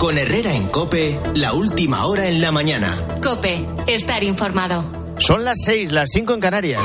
Con Herrera en COPE, la última hora en la mañana. COPE, estar informado. Son las 6, las 5 en Canarias.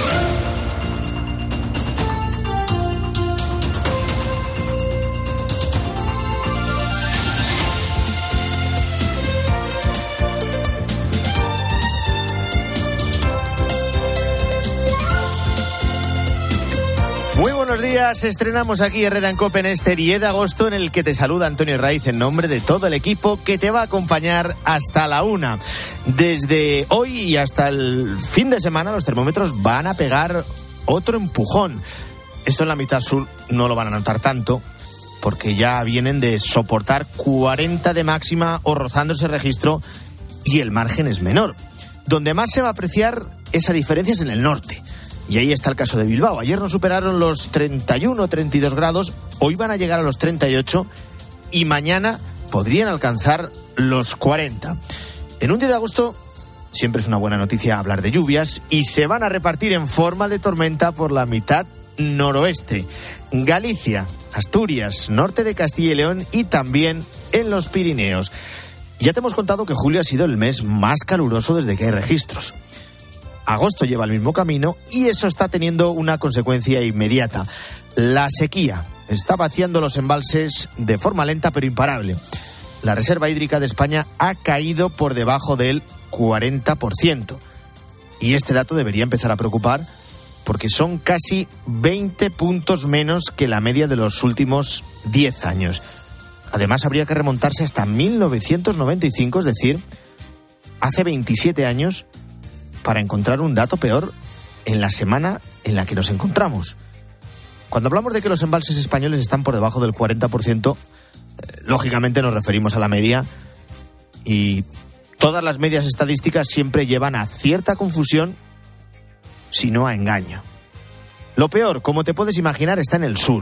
Muy buenos días, estrenamos aquí Herrera en COPE en este 10 de agosto en el que te saluda Antonio Raiz en nombre de todo el equipo que te va a acompañar hasta la 1. Desde hoy y hasta el fin de semana los termómetros van a pegar otro empujón. Esto en la mitad sur no lo van a notar tanto porque ya vienen de soportar 40 de máxima o rozando ese registro y el margen es menor. Donde más se va a apreciar esa diferencia es en el norte. Y ahí está el caso de Bilbao. Ayer nos superaron los 31 o 32 grados, hoy van a llegar a los 38 y mañana podrían alcanzar los 40. En un día de agosto siempre es una buena noticia hablar de lluvias y se van a repartir en forma de tormenta por la mitad noroeste. Galicia, Asturias, norte de Castilla y León y también en los Pirineos. Ya te hemos contado que julio ha sido el mes más caluroso desde que hay registros. Agosto lleva el mismo camino y eso está teniendo una consecuencia inmediata. La sequía está vaciando los embalses de forma lenta pero imparable. La reserva hídrica de España ha caído por debajo del 40%. Y este dato debería empezar a preocupar porque son casi 20 puntos menos que la media de los últimos 10 años. Además, habría que remontarse hasta 1995, es decir, hace 27 años, para encontrar un dato peor en la semana en la que nos encontramos. Cuando hablamos de que los embalses españoles están por debajo del 40%, lógicamente nos referimos a la media y todas las medias estadísticas siempre llevan a cierta confusión, si no a engaño. Lo peor, como te puedes imaginar, está en el sur.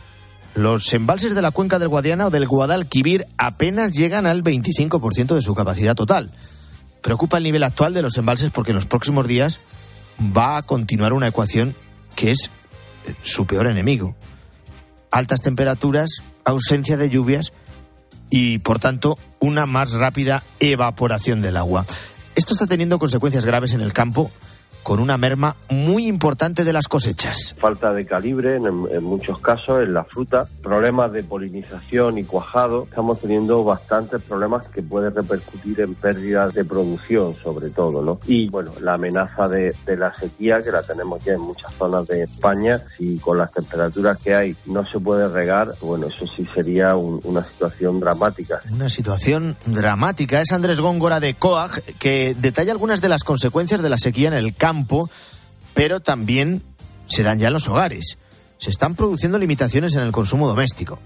Los embalses de la cuenca del Guadiana o del Guadalquivir apenas llegan al 25% de su capacidad total. Preocupa el nivel actual de los embalses porque en los próximos días va a continuar una ecuación que es su peor enemigo. Altas temperaturas, ausencia de lluvias y, por tanto, una más rápida evaporación del agua. Esto está teniendo consecuencias graves en el campo, con una merma muy importante de las cosechas. Falta de calibre en muchos casos en la fruta, problemas de polinización y cuajado. Estamos teniendo bastantes problemas que pueden repercutir en pérdidas de producción, sobre todo, ¿no? Y bueno, la amenaza de la sequía, que la tenemos ya en muchas zonas de España. Si con las temperaturas que hay no se puede regar, bueno, eso sí sería una situación dramática. Una situación dramática. Es Andrés Góngora de COAG, que detalla algunas de las consecuencias de la sequía en el campo, pero también se dan ya en los hogares. Se están produciendo limitaciones en el consumo doméstico.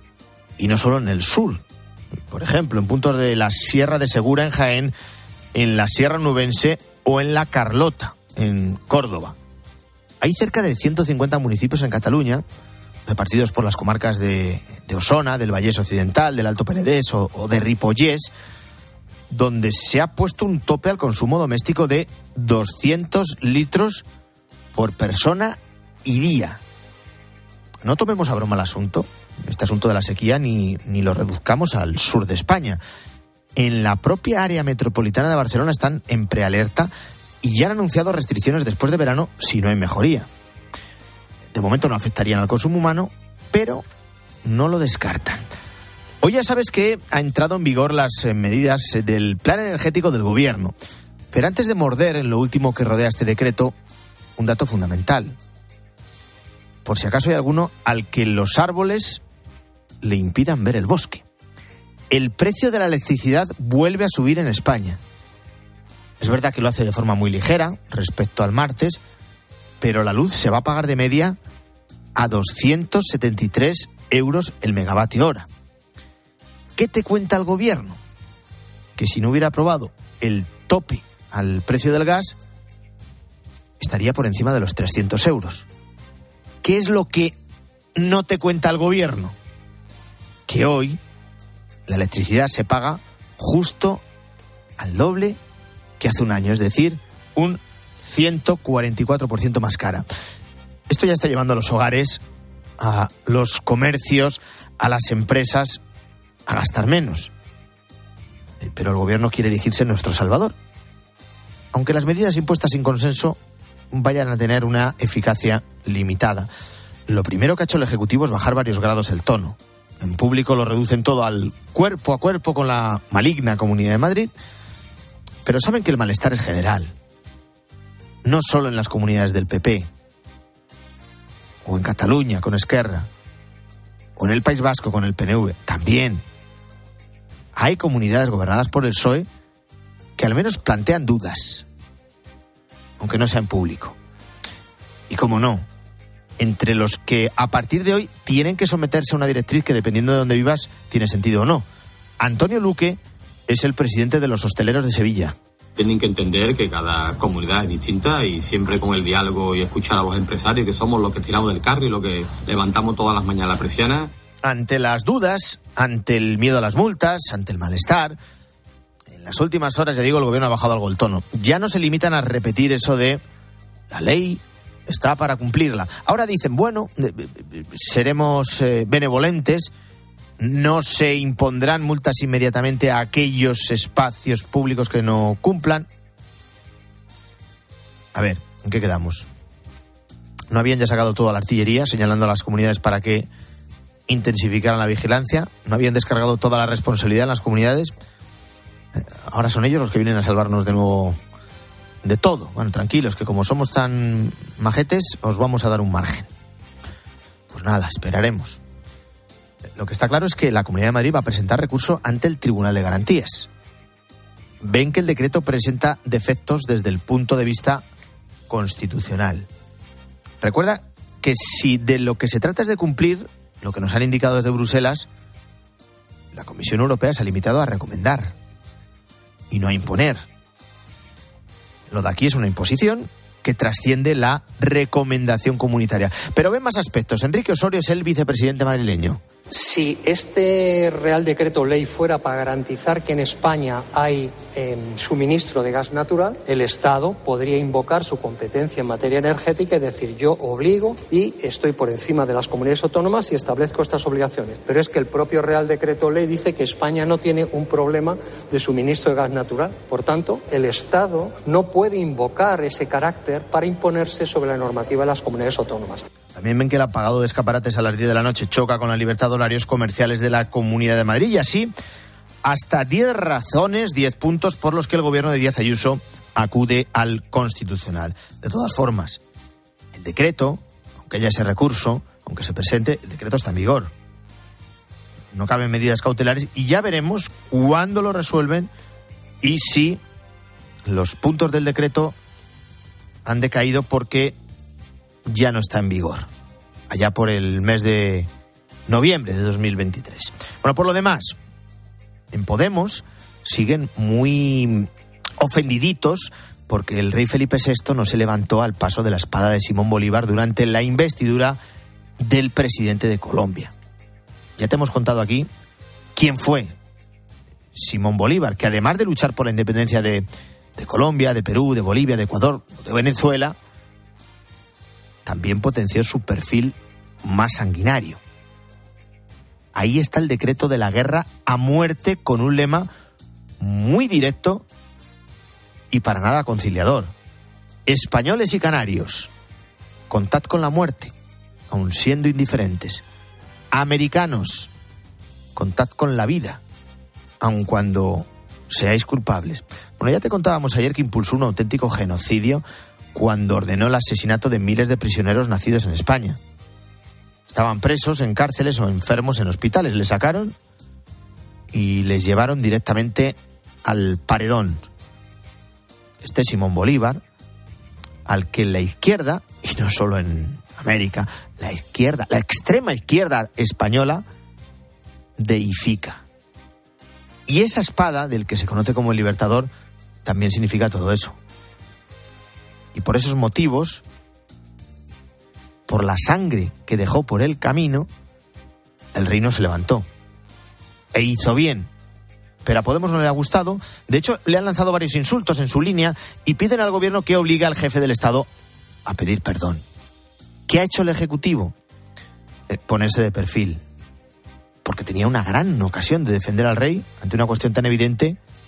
Y no solo en el sur. Por ejemplo, en puntos de la Sierra de Segura, en Jaén, en la Sierra Nubense o en la Carlota, en Córdoba. Hay cerca de 150 municipios en Cataluña, repartidos por las comarcas de Osona, del Vallés Occidental, del Alto Penedés o de Ripollés, donde se ha puesto un tope al consumo doméstico de 200 litros por persona y día. No tomemos a broma el asunto, este asunto de la sequía, ni lo reduzcamos al sur de España. En la propia área metropolitana de Barcelona están en prealerta y ya han anunciado restricciones después de verano si no hay mejoría. De momento no afectarían al consumo humano, pero no lo descartan. Hoy ya sabes que ha entrado en vigor las medidas del plan energético del gobierno. Pero antes de morder en lo último que rodea este decreto, un dato fundamental. Por si acaso hay alguno al que los árboles le impidan ver el bosque. El precio de la electricidad vuelve a subir en España. Es verdad que lo hace de forma muy ligera respecto al martes, pero la luz se va a pagar de media a 273 euros el megavatio hora. ¿Qué te cuenta el gobierno? Que si no hubiera aprobado el tope al precio del gas, estaría por encima de los 300 euros. ¿Qué es lo que no te cuenta el gobierno? Que hoy la electricidad se paga justo al doble que hace un año, es decir, un 144% más cara. Esto ya está llevando a los hogares, a los comercios, a las empresas a gastar menos. pero el gobierno quiere erigirse nuestro salvador. Aunque las medidas impuestas sin consenso vayan a tener una eficacia limitada. Lo primero que ha hecho el Ejecutivo es bajar varios grados el tono. En público lo reducen todo al cuerpo a cuerpo con la maligna Comunidad de Madrid, pero saben que el malestar es general. No solo en las comunidades del PP, o en Cataluña con Esquerra, o en el País Vasco con el PNV, también. Hay comunidades gobernadas por el PSOE que al menos plantean dudas, aunque no sea en público. Y cómo no, entre los que a partir de hoy tienen que someterse a una directriz que, dependiendo de dónde vivas, tiene sentido o no. Antonio Luque es el presidente de los hosteleros de Sevilla. Tienen que entender que cada comunidad es distinta y siempre con el diálogo y escuchar a los empresarios, que somos los que tiramos del carro y los que levantamos todas las mañanas la persiana. Ante las dudas, ante el miedo a las multas, ante el malestar, en las últimas horas, ya digo, el gobierno ha bajado algo el tono. Ya no se limitan a repetir eso de la ley está para cumplirla. Ahora dicen, bueno, seremos benevolentes, no se impondrán multas inmediatamente a aquellos espacios públicos que no cumplan. A ver, ¿en qué quedamos? ¿No habían ya sacado toda la artillería señalando a las comunidades para que intensificaran la vigilancia? ¿No habían descargado toda la responsabilidad en las comunidades? Ahora son ellos los que vienen a salvarnos de nuevo de todo. Bueno, tranquilos, que como somos tan majetes, os vamos a dar un margen. Pues nada, esperaremos. Lo que está claro es que la Comunidad de Madrid va a presentar recurso ante el Tribunal de Garantías. Ven que el decreto presenta defectos desde el punto de vista constitucional. Recuerda que si de lo que se trata es de cumplir lo que nos han indicado desde Bruselas, la Comisión Europea se ha limitado a recomendar y no a imponer. Lo de aquí es una imposición que trasciende la recomendación comunitaria. Pero ven más aspectos. Enrique Osorio es el vicepresidente madrileño. Si este Real Decreto Ley fuera para garantizar que en España hay suministro de gas natural, el Estado podría invocar su competencia en materia energética y decir, yo obligo y estoy por encima de las comunidades autónomas y establezco estas obligaciones. Pero es que el propio Real Decreto Ley dice que España no tiene un problema de suministro de gas natural. Por tanto, el Estado no puede invocar ese carácter para imponerse sobre la normativa de las comunidades autónomas. También ven que el apagado de escaparates a las 10 de la noche choca con la libertad de horarios comerciales de la Comunidad de Madrid. Y así, hasta 10 razones, 10 puntos por los que el gobierno de Díaz Ayuso acude al Constitucional. De todas formas, el decreto, aunque haya ese recurso, aunque se presente, el decreto está en vigor. No caben medidas cautelares y ya veremos cuándo lo resuelven y si los puntos del decreto han decaído porque ya no está en vigor, allá por el mes de noviembre de 2023. Bueno, por lo demás, en Podemos siguen muy ofendiditos porque el rey Felipe VI no se levantó al paso de la espada de Simón Bolívar durante la investidura del presidente de Colombia. Ya te hemos contado aquí quién fue Simón Bolívar, que además de luchar por la independencia de Colombia, de Perú, de Bolivia, de Ecuador, de Venezuela, también potenció su perfil más sanguinario. Ahí está el decreto de la guerra a muerte con un lema muy directo y para nada conciliador. Españoles y canarios, contad con la muerte, aun siendo indiferentes. Americanos, contad con la vida, aun cuando seáis culpables. Bueno, ya te contábamos ayer que impulsó un auténtico genocidio cuando ordenó el asesinato de miles de prisioneros nacidos en España. Estaban presos en cárceles o enfermos en hospitales. Les sacaron y les llevaron directamente al paredón. Este Simón Bolívar, al que la izquierda, y no solo en América, la izquierda, la extrema izquierda española, deifica. Y esa espada del que se conoce como el Libertador también significa todo eso. Y por esos motivos, por la sangre que dejó por el camino, el rey no se levantó. E hizo bien. Pero a Podemos no le ha gustado. De hecho, le han lanzado varios insultos en su línea y piden al gobierno que obligue al jefe del Estado a pedir perdón. ¿Qué ha hecho el Ejecutivo? Ponerse de perfil. Porque tenía una gran ocasión de defender al rey ante una cuestión tan evidente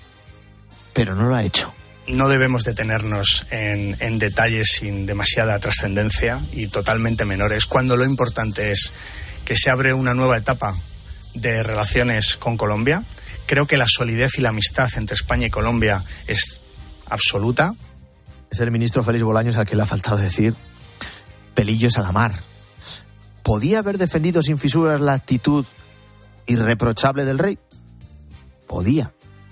pero no lo ha hecho. No debemos detenernos en detalles sin demasiada trascendencia y totalmente menores, cuando lo importante es que se abre una nueva etapa de relaciones con Colombia. Creo que la solidez y la amistad entre España y Colombia es absoluta. Es el ministro Félix Bolaños al que le ha faltado decir pelillos a la mar. ¿Podía haber defendido sin fisuras la actitud irreprochable del rey? Podía.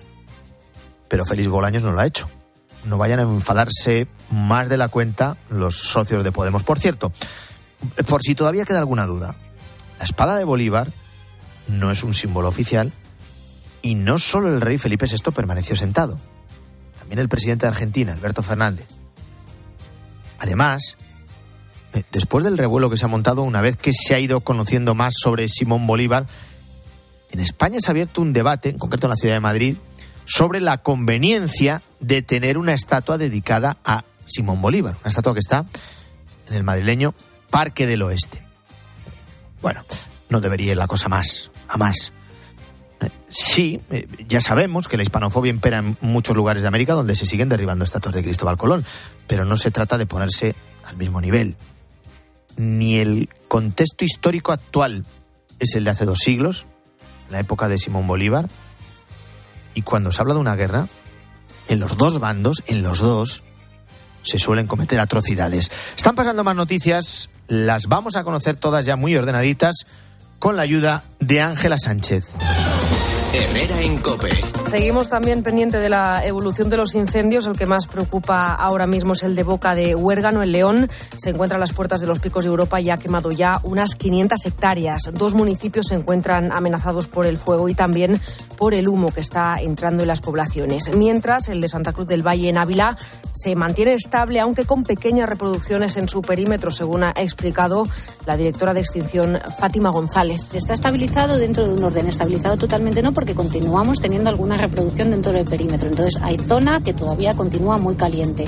Pero Félix Bolaños no lo ha hecho. No vayan a enfadarse más de la cuenta los socios de Podemos. Por cierto, por si todavía queda alguna duda, la espada de Bolívar no es un símbolo oficial y no solo el rey Felipe VI permaneció sentado, también el presidente de Argentina, Alberto Fernández. Además, después del revuelo que se ha montado una vez que se ha ido conociendo más sobre Simón Bolívar, en España se ha abierto un debate, en concreto en la ciudad de Madrid, sobre la conveniencia de tener una estatua dedicada a Simón Bolívar, una estatua que está en el madrileño Parque del Oeste. Bueno, no debería ir la cosa más a más. Sí, ya sabemos que la hispanofobia impera en muchos lugares de América donde se siguen derribando estatuas de Cristóbal Colón, pero no se trata de ponerse al mismo nivel. Ni el contexto histórico actual es el de hace 2 siglos, la época de Simón Bolívar, y cuando se habla de una guerra, en los dos bandos, en los dos, se suelen cometer atrocidades. Están pasando más noticias, las vamos a conocer todas ya muy ordenaditas, con la ayuda de Ángela Sánchez. Herrera en COPE. Seguimos también pendiente de la evolución de los incendios. El que más preocupa ahora mismo es el de Boca de Huérgano, en León. Se encuentra a las puertas de los Picos de Europa y ha quemado ya unas 500 hectáreas. 2 municipios se encuentran amenazados por el fuego y también por el humo que está entrando en las poblaciones. Mientras, el de Santa Cruz del Valle, en Ávila, se mantiene estable, aunque con pequeñas reproducciones en su perímetro, según ha explicado la directora de Extinción, Fátima González. Está estabilizado dentro de un orden. Estabilizado totalmente no, porque continuamos teniendo alguna reproducción dentro del perímetro. Entonces hay zona que todavía continúa muy caliente.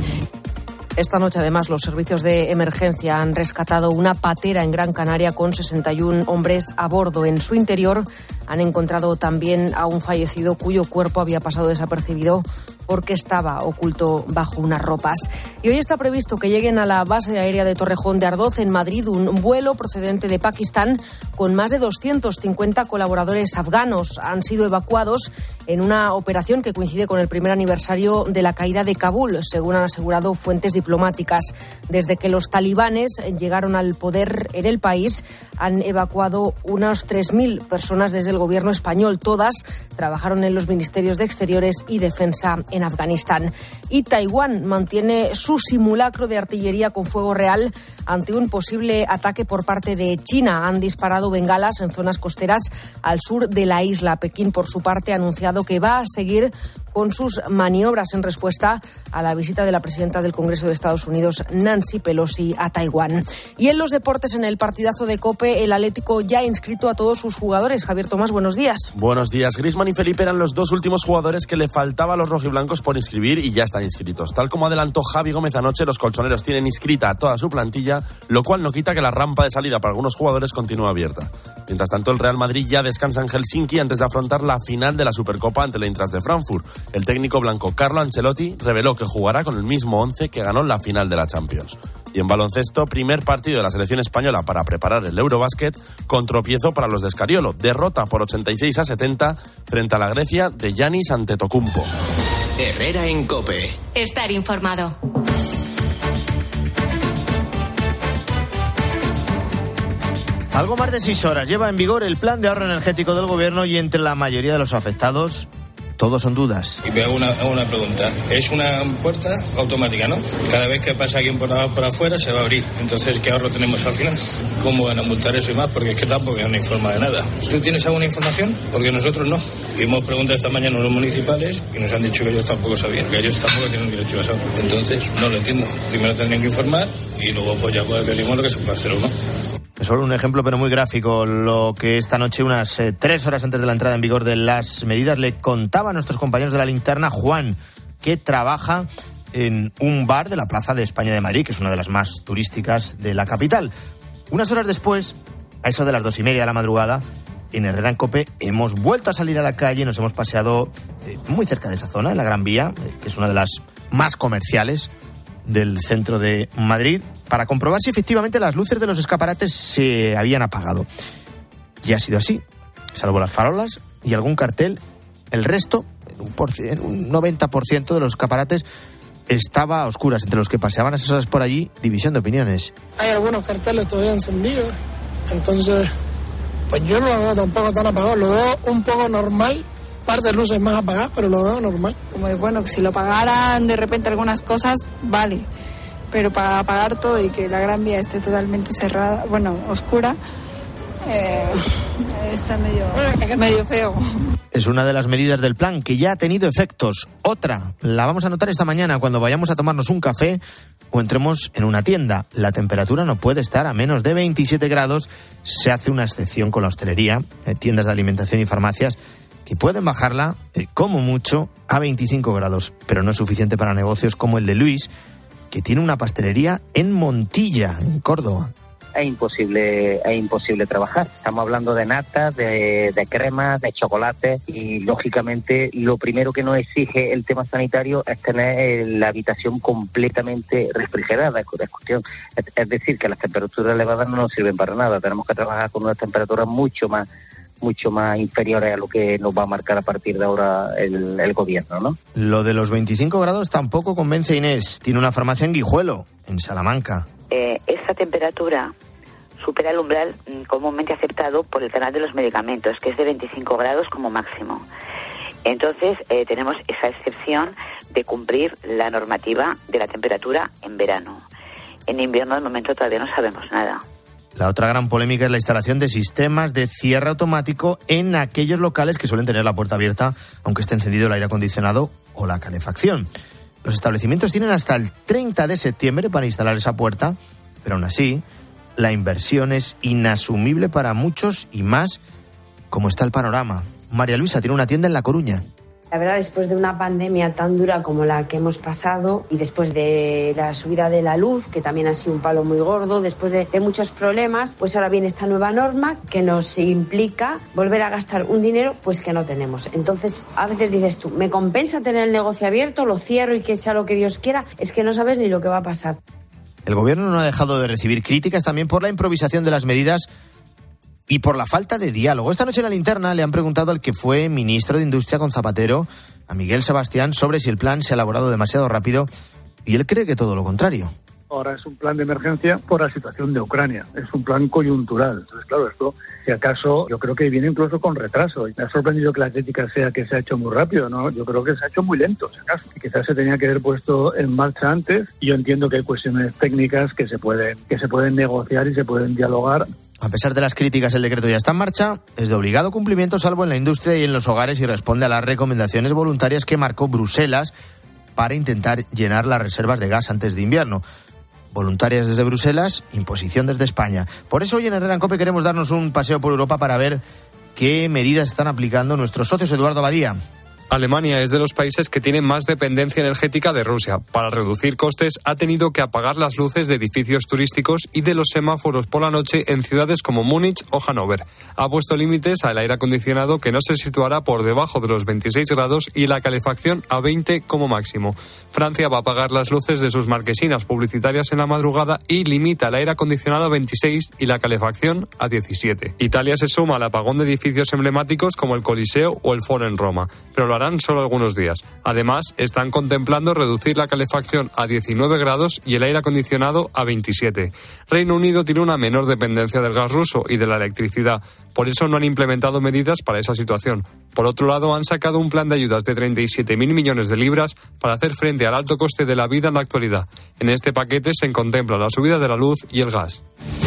Esta noche, además, los servicios de emergencia han rescatado una patera en Gran Canaria con 61 hombres a bordo. En su interior han encontrado también a un fallecido cuyo cuerpo había pasado desapercibido porque estaba oculto bajo unas ropas. Y hoy está previsto que lleguen a la base aérea de Torrejón de Ardoz, en Madrid, un vuelo procedente de Pakistán con más de 250 colaboradores afganos. Han sido evacuados en una operación que coincide con el primer aniversario de la caída de Kabul, según han asegurado fuentes diplomáticas. Desde que los talibanes llegaron al poder en el país, han evacuado unas 3.000 personas desde el gobierno español. Todas trabajaron en los ministerios de Exteriores y Defensa en Afganistán. Y Taiwán mantiene su simulacro de artillería con fuego real ante un posible ataque por parte de China. Han disparado bengalas en zonas costeras al sur de la isla. Pekín, por su parte, ha anunciado que va a seguir con sus maniobras en respuesta a la visita de la presidenta del Congreso de Estados Unidos, Nancy Pelosi, a Taiwán. Y en los deportes, en el partidazo de COPE, el Atlético ya ha inscrito a todos sus jugadores. Javier Tomás, buenos días. Buenos días. Griezmann y Felipe eran los 2 últimos jugadores que le faltaba a los rojiblancos por inscribir y ya están inscritos. Tal como adelantó Javi Gómez anoche, los colchoneros tienen inscrita a toda su plantilla, lo cual no quita que la rampa de salida para algunos jugadores continúe abierta. Mientras tanto, el Real Madrid ya descansa en Helsinki antes de afrontar la final de la Supercopa ante el Eintracht de Frankfurt. El técnico blanco Carlo Ancelotti reveló que jugará con el mismo 11 que ganó la final de la Champions. Y en baloncesto, primer partido de la selección española para preparar el Eurobasket, con tropiezo para los de Escariolo. Derrota por 86-70 frente a la Grecia de Giannis Antetokounmpo. Herrera en COPE. Estar informado. Algo más de 6 horas lleva en vigor el plan de ahorro energético del gobierno y entre la mayoría de los afectados, todos son dudas. Y me hago una pregunta. Es una puerta automática, ¿no? Cada vez que pasa alguien por afuera se va a abrir. Entonces, ¿qué ahorro tenemos al final? ¿Cómo van a multar eso y más? Porque es que tampoco no informa de nada. ¿Tú tienes alguna información? Porque nosotros no. Y hemos preguntado esta mañana a los municipales y nos han dicho que ellos tampoco sabían, que ellos tampoco tienen derecho a eso. Entonces, no lo entiendo. Primero tendrían que informar y luego pues ya veremos lo que se puede hacer o no. Es solo un ejemplo, pero muy gráfico, lo que esta noche, unas 3 horas antes de la entrada en vigor de las medidas, le contaba a nuestros compañeros de la linterna Juan, que trabaja en un bar de la Plaza de España de Madrid, que es una de las más turísticas de la capital. Unas horas después, a eso de las 2:30 de la madrugada, en Herrera en COPE hemos vuelto a salir a la calle, nos hemos paseado muy cerca de esa zona, en la Gran Vía, que es una de las más comerciales del centro de Madrid, para comprobar si efectivamente las luces de los escaparates se habían apagado. Y ha sido así, salvo las farolas y algún cartel, el resto, un 90% de los escaparates estaba a oscuras. Entre los que paseaban esas horas por allí, división de opiniones. Hay algunos carteles todavía encendidos, entonces pues yo no lo veo tampoco tan apagado, lo veo un poco normal, parte de luces más apagadas, pero lo veo normal. Como bueno, que si lo apagaran de repente algunas cosas, vale, pero para apagar todo y que la Gran Vía esté totalmente cerrada, oscura, está medio feo. Es una de las medidas del plan que ya ha tenido efectos. Otra la vamos a notar esta mañana cuando vayamos a tomarnos un café o entremos en una tienda. La temperatura no puede estar a menos de 27 grados. Se hace una excepción con la hostelería, tiendas de alimentación y farmacias que pueden bajarla, como mucho, a 25 grados. Pero no es suficiente para negocios como el de Luis, que tiene una pastelería en Montilla, en Córdoba. Es imposible trabajar. Estamos hablando de natas, de cremas, de chocolate y, lógicamente, lo primero que nos exige el tema sanitario es tener la habitación completamente refrigerada. Es decir, que las temperaturas elevadas no nos sirven para nada. Tenemos que trabajar con unas temperaturas mucho más inferiores a lo que nos va a marcar a partir de ahora el gobierno, ¿no? Lo de los 25 grados tampoco convence a Inés. Tiene una farmacia en Guijuelo, en Salamanca. Esa temperatura supera el umbral comúnmente aceptado por el canal de los medicamentos, que es de 25 grados como máximo. Entonces, tenemos esa excepción de cumplir la normativa de la temperatura en verano. En invierno, de momento, todavía no sabemos nada. La otra gran polémica es la instalación de sistemas de cierre automático en aquellos locales que suelen tener la puerta abierta, aunque esté encendido el aire acondicionado o la calefacción. Los establecimientos tienen hasta el 30 de septiembre para instalar esa puerta, pero aún así, la inversión es inasumible para muchos y más como está el panorama. María Luisa tiene una tienda en La Coruña. La verdad, después de una pandemia tan dura como la que hemos pasado y después de la subida de la luz, que también ha sido un palo muy gordo, después de muchos problemas, pues ahora viene esta nueva norma que nos implica volver a gastar un dinero pues que no tenemos. Entonces, a veces dices tú, ¿me compensa tener el negocio abierto? ¿Lo cierro y que sea lo que Dios quiera? Es que no sabes ni lo que va a pasar. El gobierno no ha dejado de recibir críticas también por la improvisación de las medidas y por la falta de diálogo. Esta noche en La Linterna le han preguntado al que fue ministro de Industria con Zapatero, a Miguel Sebastián, sobre si el plan se ha elaborado demasiado rápido, y él cree que todo lo contrario. Ahora es un plan de emergencia por la situación de Ucrania, es un plan coyuntural. Entonces, claro, esto, si acaso, yo creo que viene incluso con retraso. Y me ha sorprendido que la crítica sea que se ha hecho muy rápido, ¿no? Yo creo que se ha hecho muy lento, si acaso. Y quizás se tenía que haber puesto en marcha antes. Y yo entiendo que hay cuestiones técnicas que se pueden negociar y se pueden dialogar. A pesar de las críticas, el decreto ya está en marcha, es de obligado cumplimiento salvo en la industria y en los hogares y responde a las recomendaciones voluntarias que marcó Bruselas para intentar llenar las reservas de gas antes de invierno. Voluntarias desde Bruselas, imposición desde España. Por eso hoy en Herrera en COPE queremos darnos un paseo por Europa para ver qué medidas están aplicando nuestros socios. Eduardo Badía. Alemania es de los países que tienen más dependencia energética de Rusia. Para reducir costes, ha tenido que apagar las luces de edificios turísticos y de los semáforos por la noche en ciudades como Múnich o Hannover. Ha puesto límites al aire acondicionado, que no se situará por debajo de los 26 grados, y la calefacción a 20 como máximo. Francia va a apagar las luces de sus marquesinas publicitarias en la madrugada y limita el aire acondicionado a 26 y la calefacción a 17. Italia se suma al apagón de edificios emblemáticos como el Coliseo o el Foro en Roma, pero lo harán solo algunos días. Además, están contemplando reducir la calefacción a 19 grados y el aire acondicionado a 27. Reino Unido tiene una menor dependencia del gas ruso y de la electricidad. Por eso no han implementado medidas para esa situación. Por otro lado, han sacado un plan de ayudas de 37.000 millones de libras para hacer frente al alto coste de la vida en la actualidad. En este paquete se contempla la subida de la luz y el gas.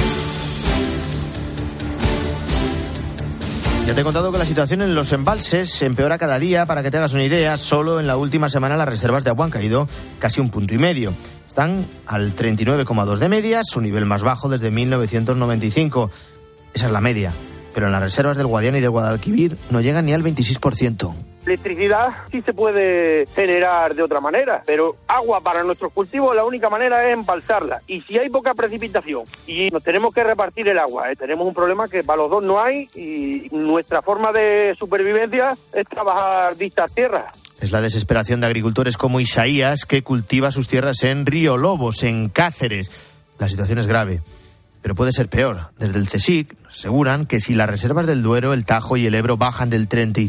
Ya te he contado que la situación en los embalses empeora cada día. Para que te hagas una idea, solo en la última semana las reservas de agua han caído casi 1,5 puntos. Están al 39,2 de media, su nivel más bajo desde 1995. Esa es la media. Pero en las reservas del Guadiana y del Guadalquivir no llegan ni al 26%. Electricidad sí se puede generar de otra manera, pero agua para nuestros cultivos la única manera es embalsarla. Y si hay poca precipitación y nos tenemos que repartir el agua, tenemos un problema que para los dos no hay, y nuestra forma de supervivencia es trabajar vistas tierras. Es la desesperación de agricultores como Isaías, que cultiva sus tierras en Río Lobos, en Cáceres. La situación es grave, pero puede ser peor. Desde el CSIC aseguran que si las reservas del Duero, el Tajo y el Ebro bajan del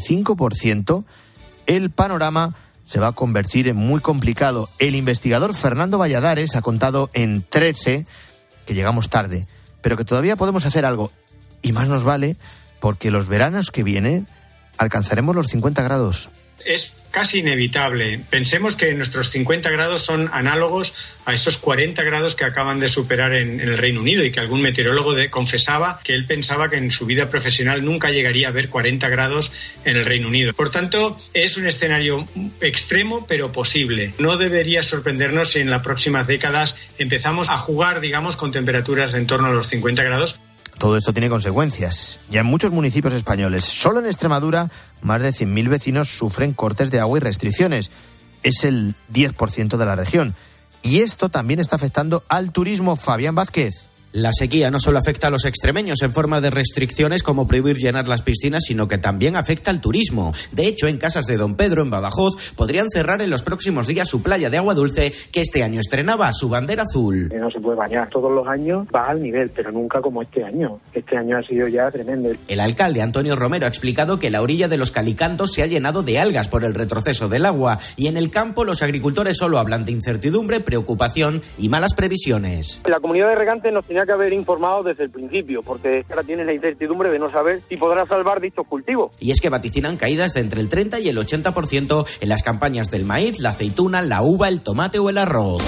35%, el panorama se va a convertir en muy complicado. El investigador Fernando Valladares ha contado en 13 que llegamos tarde, pero que todavía podemos hacer algo. Y más nos vale, porque los veranos que vienen alcanzaremos los 50 grados. Es casi inevitable. Pensemos que nuestros 50 grados son análogos a esos 40 grados que acaban de superar en el Reino Unido, y que algún meteorólogo confesaba que él pensaba que en su vida profesional nunca llegaría a ver 40 grados en el Reino Unido. Por tanto, es un escenario extremo pero posible. No debería sorprendernos si en las próximas décadas empezamos a jugar, digamos, con temperaturas de en torno a los 50 grados. Todo esto tiene consecuencias. Ya en muchos municipios españoles, solo en Extremadura, más de 100.000 vecinos sufren cortes de agua y restricciones. Es el 10% de la región. Y esto también está afectando al turismo. Fabián Vázquez. La sequía no solo afecta a los extremeños en forma de restricciones como prohibir llenar las piscinas, sino que también afecta al turismo. De hecho, en Casas de Don Pedro, en Badajoz, podrían cerrar en los próximos días su playa de agua dulce, que este año estrenaba su bandera azul. No se puede bañar. Todos los años va al nivel, pero nunca como este año. Este año ha sido ya tremendo. El alcalde Antonio Romero ha explicado que la orilla de los Calicantos se ha llenado de algas por el retroceso del agua, y en el campo los agricultores solo hablan de incertidumbre, preocupación y malas previsiones. La comunidad de regantes nos tenía que haber informado desde el principio, porque ahora tienen la incertidumbre de no saber si podrá salvar dichos cultivos. Y es que vaticinan caídas de entre el 30 y el 80% en las campañas del maíz, la aceituna, la uva, el tomate o el arroz.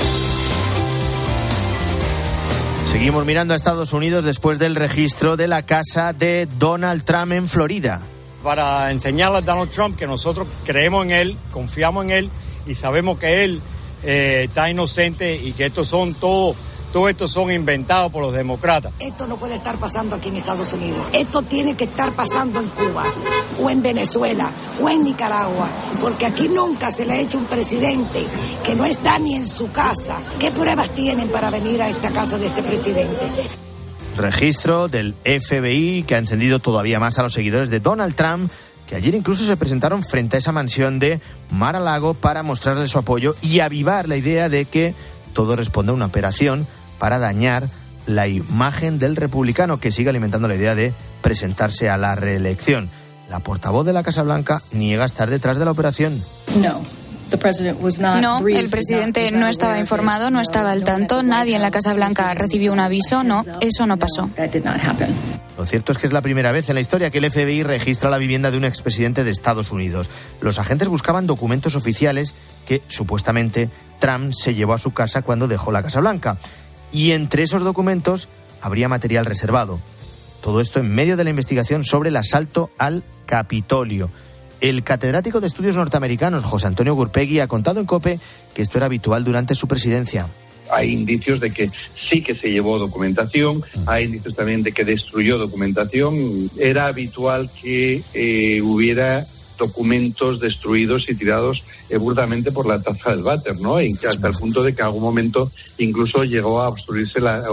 Seguimos mirando a Estados Unidos después del registro de la casa de Donald Trump en Florida. Para enseñarle a Donald Trump que nosotros creemos en él, confiamos en él y sabemos que él está inocente, y que estos son inventados por los demócratas. Esto no puede estar pasando aquí en Estados Unidos. Esto tiene que estar pasando en Cuba, o en Venezuela, o en Nicaragua, porque aquí nunca se le ha hecho un presidente que no está ni en su casa. ¿Qué pruebas tienen para venir a esta casa de este presidente? Registro del FBI que ha encendido todavía más a los seguidores de Donald Trump, que ayer incluso se presentaron frente a esa mansión de Mar-a-Lago para mostrarle su apoyo y avivar la idea de que todo responde a una operación para dañar la imagen del republicano, que sigue alimentando la idea de presentarse a la reelección. La portavoz de la Casa Blanca niega estar detrás de la operación. No, el presidente no estaba informado, no estaba al tanto, nadie en la Casa Blanca recibió un aviso, no, eso no pasó. Lo cierto es que es la primera vez en la historia que el FBI registra la vivienda de un expresidente de Estados Unidos. Los agentes buscaban documentos oficiales que supuestamente Trump se llevó a su casa cuando dejó la Casa Blanca. Y entre esos documentos habría material reservado. Todo esto en medio de la investigación sobre el asalto al Capitolio. El catedrático de estudios norteamericanos, José Antonio Gurpegui, ha contado en COPE que esto era habitual durante su presidencia. Hay indicios de que sí que se llevó documentación, hay indicios también de que destruyó documentación. Era habitual que hubiera documentos destruidos y tirados burdamente por la taza del váter, ¿no? Y hasta el punto de que en algún momento incluso llegó a obstruir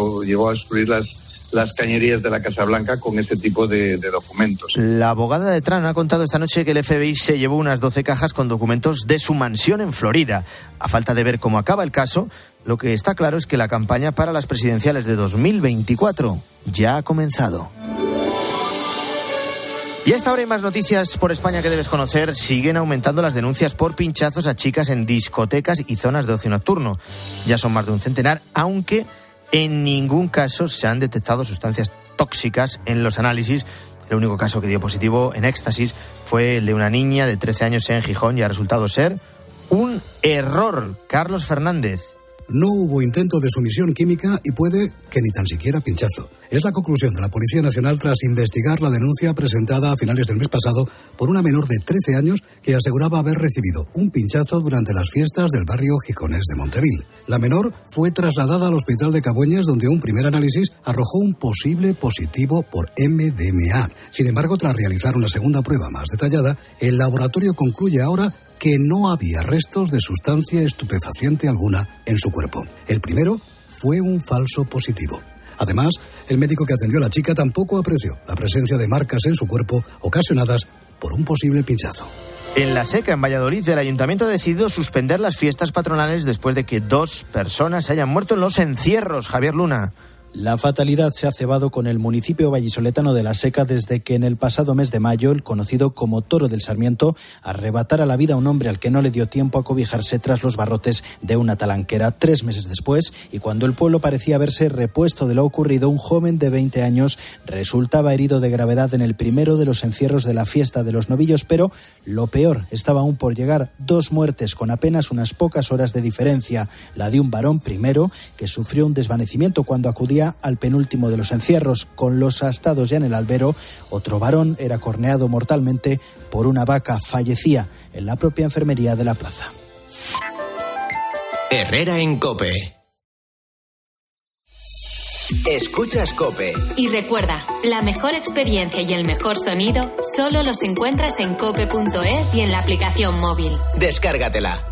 las cañerías de la Casa Blanca con este tipo de documentos. La abogada de Trump ha contado esta noche que el FBI se llevó unas 12 cajas con documentos de su mansión en Florida. A falta de ver cómo acaba el caso, lo que está claro es que la campaña para las presidenciales de 2024 ya ha comenzado. Y a esta hora hay más noticias por España que debes conocer. Siguen aumentando las denuncias por pinchazos a chicas en discotecas y zonas de ocio nocturno. Ya son más de un centenar, aunque en ningún caso se han detectado sustancias tóxicas en los análisis. El único caso que dio positivo en éxtasis fue el de una niña de 13 años en Gijón y ha resultado ser un error. Carlos Fernández. No hubo intento de sumisión química y puede que ni tan siquiera pinchazo. Es la conclusión de la Policía Nacional tras investigar la denuncia presentada a finales del mes pasado por una menor de 13 años que aseguraba haber recibido un pinchazo durante las fiestas del barrio Gijonés de Montevil. La menor fue trasladada al hospital de Cabueñes, donde un primer análisis arrojó un posible positivo por MDMA. Sin embargo, tras realizar una segunda prueba más detallada, el laboratorio concluye ahora que no había restos de sustancia estupefaciente alguna en su cuerpo. El primero fue un falso positivo. Además, el médico que atendió a la chica tampoco apreció la presencia de marcas en su cuerpo ocasionadas por un posible pinchazo. En La Seca, en Valladolid, el ayuntamiento ha decidido suspender las fiestas patronales después de que 2 personas se hayan muerto en los encierros. Javier Luna. La fatalidad se ha cebado con el municipio vallisoletano de La Seca desde que en el pasado mes de mayo el conocido como Toro del Sarmiento arrebatara la vida a un hombre al que no le dio tiempo a cobijarse tras los barrotes de una talanquera. 3 meses después, y cuando el pueblo parecía haberse repuesto de lo ocurrido, un joven de 20 años resultaba herido de gravedad en el primero de los encierros de la fiesta de los novillos, pero lo peor estaba aún por llegar. 2 muertes con apenas unas pocas horas de diferencia. La de un varón primero que sufrió un desvanecimiento cuando acudía al penúltimo de los encierros. Con los astados ya en el albero, otro varón era corneado mortalmente por una vaca. Fallecía en la propia enfermería de la plaza. Herrera en COPE. Escuchas COPE. Y recuerda, la mejor experiencia y el mejor sonido solo los encuentras en cope.es y en la aplicación móvil. Descárgatela.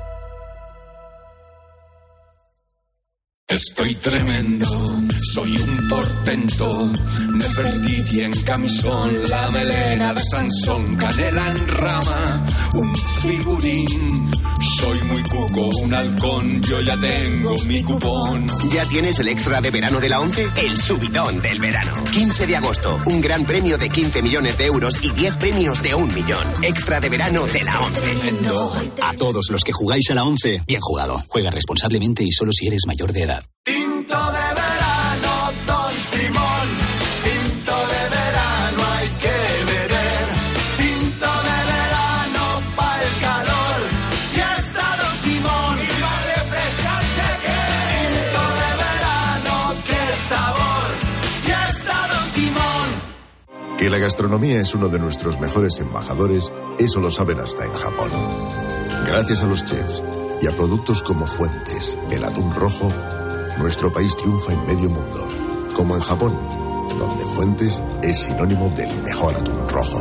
Estoy tremendo, soy un portento, Nefertiti en camisón, la melena de Sansón, canela en rama, un figurín. Soy muy cuco, un halcón, yo ya tengo mi cupón. ¿Ya tienes el extra de verano de la ONCE? El subidón del verano. 15 de agosto, un gran premio de 15 millones de euros y 10 premios de 1 millón. Extra de verano de la ONCE. A todos los que jugáis a la ONCE, bien jugado. Juega responsablemente y solo si eres mayor de edad. Tinto de verano, Don Simón. Tinto de verano hay que beber. Tinto de verano pa' el calor. Ya está Don Simón. Y va a refrescarse que. Tinto de verano, qué sabor. Ya está Don Simón. Que la gastronomía es uno de nuestros mejores embajadores, eso lo saben hasta en Japón. Gracias a los chefs y a productos como Fuentes, el atún rojo, nuestro país triunfa en medio mundo, como en Japón, donde Fuentes es sinónimo del mejor atún rojo.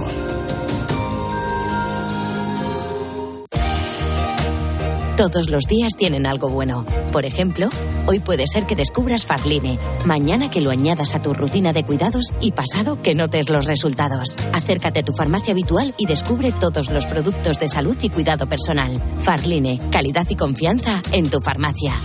Todos los días tienen algo bueno. Por ejemplo, hoy puede ser que descubras Farline, mañana que lo añadas a tu rutina de cuidados y pasado que notes los resultados. Acércate a tu farmacia habitual y descubre todos los productos de salud y cuidado personal. Farline, calidad y confianza en tu farmacia.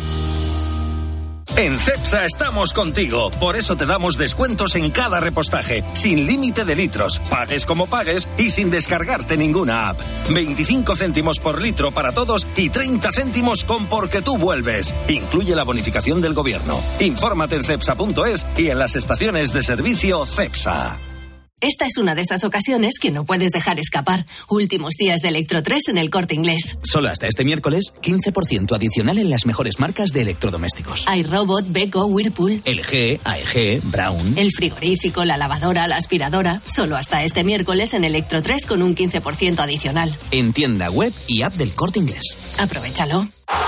En Cepsa estamos contigo, por eso te damos descuentos en cada repostaje, sin límite de litros, pagues como pagues y sin descargarte ninguna app. 25 céntimos por litro para todos y 30 céntimos con Porque tú vuelves. Incluye la bonificación del gobierno. Infórmate en cepsa.es y en las estaciones de servicio Cepsa. Esta es una de esas ocasiones que no puedes dejar escapar. Últimos días de Electro 3 en El Corte Inglés. Solo hasta este miércoles, 15% adicional en las mejores marcas de electrodomésticos. iRobot, Beko, Whirlpool, LG, AEG, Braun. El frigorífico, la lavadora, la aspiradora. Solo hasta este miércoles en Electro 3 con un 15% adicional. En tienda web y app del Corte Inglés. Aprovéchalo.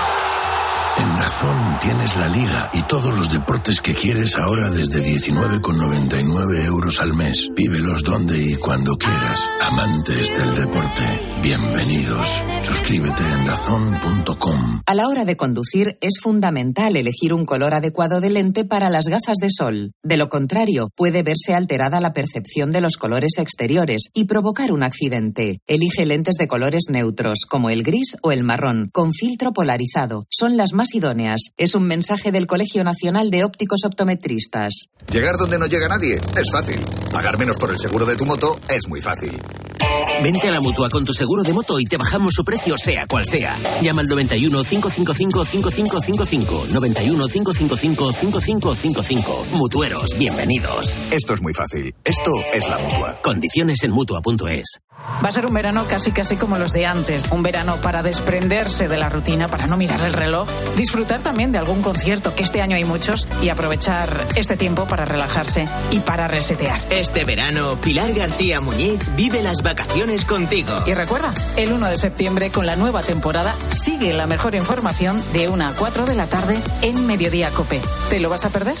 En DAZN tienes la Liga y todos los deportes que quieres ahora desde 19,99 euros al mes. Vívelos donde y cuando quieras. Amantes del deporte, bienvenidos. Suscríbete en DAZN.com. A la hora de conducir es fundamental elegir un color adecuado de lente para las gafas de sol. De lo contrario, puede verse alterada la percepción de los colores exteriores y provocar un accidente. Elige lentes de colores neutros, como el gris o el marrón, con filtro polarizado. Son las más idóneas. Es un mensaje del Colegio Nacional de Ópticos Optometristas. Llegar donde no llega nadie es fácil. Pagar menos por el seguro de tu moto es muy fácil. Vente a la Mutua con tu seguro de moto y te bajamos su precio sea cual sea. Llama al 91 555 5555. 91 555 5555. Mutueros, bienvenidos. Esto es muy fácil. Esto es la Mutua. Condiciones en Mutua.es. Va a ser un verano casi como los de antes. Un verano para desprenderse de la rutina, para no mirar el reloj, disfrutar también de algún concierto, que este año hay muchos, y aprovechar este tiempo para relajarse y para resetear. Este verano, Pilar García Muñiz vive las vacaciones contigo. Y recuerda, el 1 de septiembre con la nueva temporada sigue la mejor información de 1 a 4 de la tarde en Mediodía COPE. ¿Te lo vas a perder?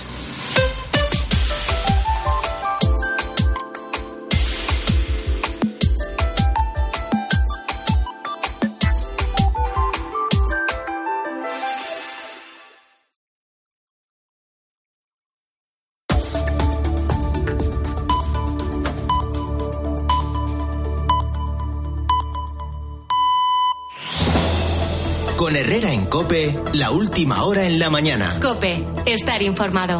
Con Herrera en COPE, la última hora en la mañana. COPE, estar informado.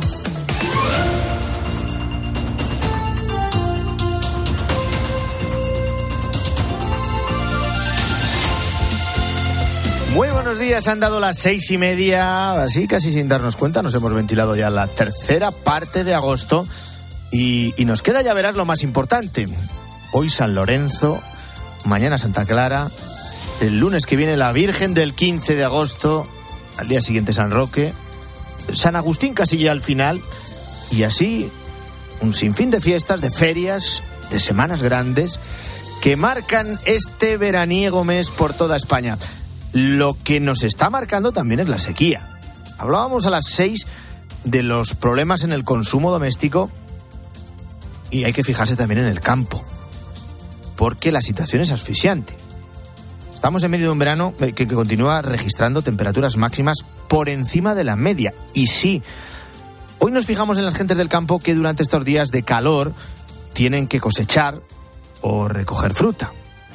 Muy buenos días, han dado las 6:30, así casi sin darnos cuenta, nos hemos ventilado ya la tercera parte de agosto y nos queda, ya verás, lo más importante. Hoy San Lorenzo, mañana Santa Clara, el lunes que viene la Virgen del 15 de agosto, al día siguiente San Roque, San Agustín casi ya al final, y así un sinfín de fiestas, de ferias, de semanas grandes que marcan este veraniego mes por toda España. Lo que nos está marcando también es la sequía. Hablábamos a las 6 de los problemas en el consumo doméstico y hay que fijarse también en el campo, porque la situación es asfixiante. Estamos en medio de un verano que continúa registrando temperaturas máximas por encima de la media. Y sí, hoy nos fijamos en las gentes del campo que durante estos días de calor tienen que cosechar o recoger fruta.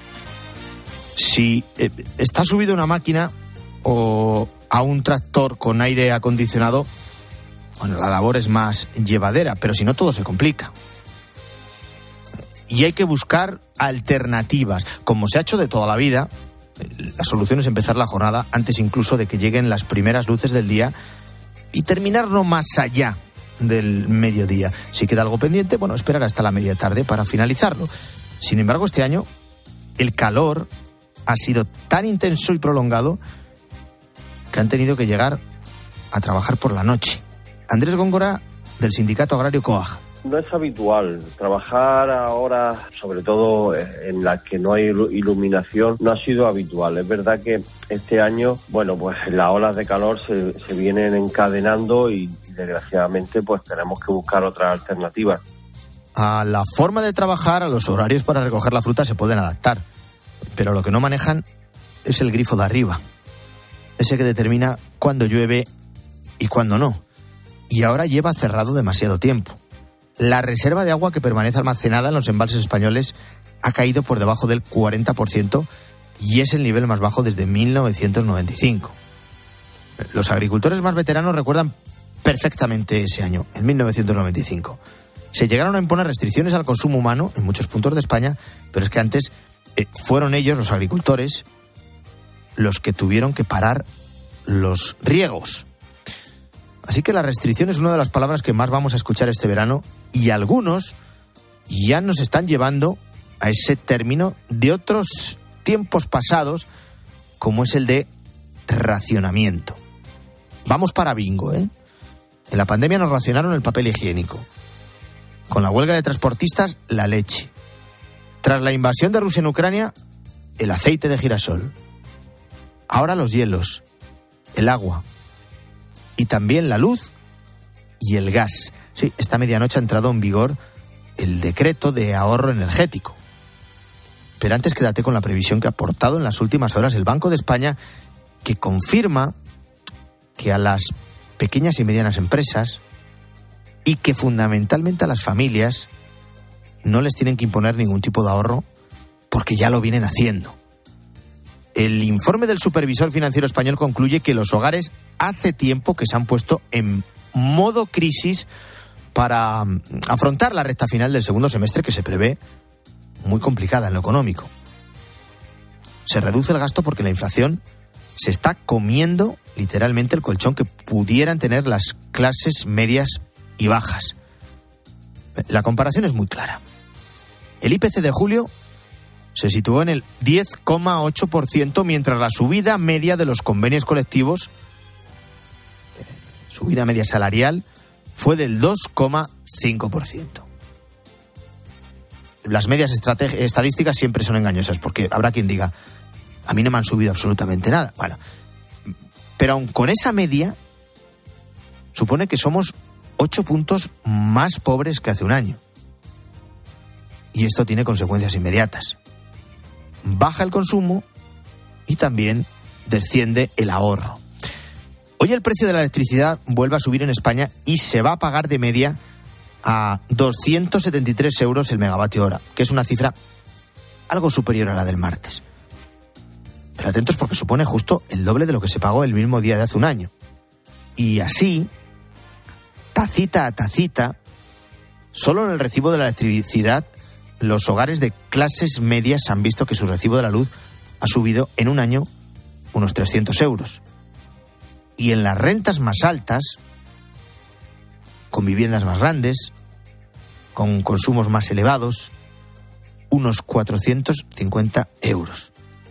Si está subido a una máquina o a un tractor con aire acondicionado, bueno, la labor es más llevadera, pero si no, todo se complica. Y hay que buscar alternativas, como se ha hecho de toda la vida. La solución es empezar la jornada antes incluso de que lleguen las primeras luces del día y terminar no más allá del mediodía. Si queda algo pendiente, bueno, esperar hasta la media tarde para finalizarlo. Sin embargo, este año el calor ha sido tan intenso y prolongado que han tenido que llegar a trabajar por la noche. Andrés Góngora, del Sindicato Agrario COAG. No es habitual trabajar ahora, sobre todo en la que no hay iluminación, no ha sido habitual. Es verdad que este año, bueno, pues las olas de calor se vienen encadenando y desgraciadamente pues tenemos que buscar otras alternativas. A la forma de trabajar, a los horarios para recoger la fruta se pueden adaptar, pero lo que no manejan es el grifo de arriba, ese que determina cuándo llueve y cuándo no. Y ahora lleva cerrado demasiado tiempo. La reserva de agua que permanece almacenada en los embalses españoles ha caído por debajo del 40% y es el nivel más bajo desde 1995. Los agricultores más veteranos recuerdan perfectamente ese año, en 1995. Se llegaron a imponer restricciones al consumo humano en muchos puntos de España, pero es que antes fueron ellos, los agricultores, los que tuvieron que parar los riegos. Así que la restricción es una de las palabras que más vamos a escuchar este verano y algunos ya nos están llevando a ese término de otros tiempos pasados, como es el de racionamiento. Vamos para bingo, ¿eh? En la pandemia nos racionaron el papel higiénico. Con la huelga de transportistas, la leche. Tras la invasión de Rusia en Ucrania, el aceite de girasol. Ahora los hielos, el agua. Y también la luz y el gas. Sí, esta medianoche ha entrado en vigor el decreto de ahorro energético. Pero antes quédate con la previsión que ha aportado en las últimas horas el Banco de España, que confirma que a las pequeñas y medianas empresas y que fundamentalmente a las familias no les tienen que imponer ningún tipo de ahorro porque ya lo vienen haciendo. El informe del Supervisor Financiero Español concluye que los hogares hace tiempo que se han puesto en modo crisis para afrontar la recta final del segundo semestre, que se prevé muy complicada en lo económico. Se reduce el gasto porque la inflación se está comiendo literalmente el colchón que pudieran tener las clases medias y bajas. La comparación es muy clara. El IPC de julio se situó en el 10,8%, mientras la subida media de los convenios colectivos, subida media salarial, fue del 2,5%. Las medias estadísticas siempre son engañosas, porque habrá quien diga, a mí no me han subido absolutamente nada. Bueno, pero aun con esa media, supone que somos 8 puntos más pobres que hace un año. Y esto tiene consecuencias inmediatas. Baja el consumo y también desciende el ahorro. Hoy el precio de la electricidad vuelve a subir en España y se va a pagar de media a 273 euros el megavatio hora, que es una cifra algo superior a la del martes. Pero atentos, porque supone justo el doble de lo que se pagó el mismo día de hace un año. Y así, tacita a tacita, solo en el recibo de la electricidad, los hogares de clases medias han visto que su recibo de la luz ha subido en un año unos 300 euros. Y en las rentas más altas, con viviendas más grandes, con consumos más elevados, unos 450 euros.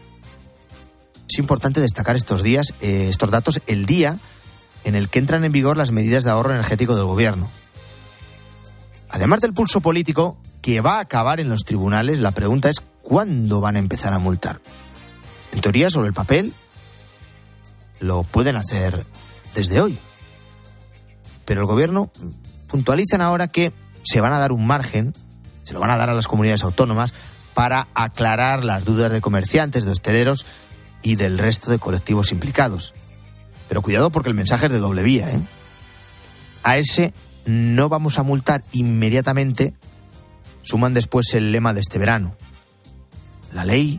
Es importante destacar estos datos, el día en el que entran en vigor las medidas de ahorro energético del gobierno. Además del pulso político que va a acabar en los tribunales, la pregunta es ¿cuándo van a empezar a multar? En teoría, sobre el papel, lo pueden hacer desde hoy. Pero el gobierno puntualizan ahora que se van a dar un margen, se lo van a dar a las comunidades autónomas para aclarar las dudas de comerciantes, de hosteleros y del resto de colectivos implicados. Pero cuidado, porque el mensaje es de doble vía, ¿eh? A ese no vamos a multar inmediatamente suman después el lema de este verano: la ley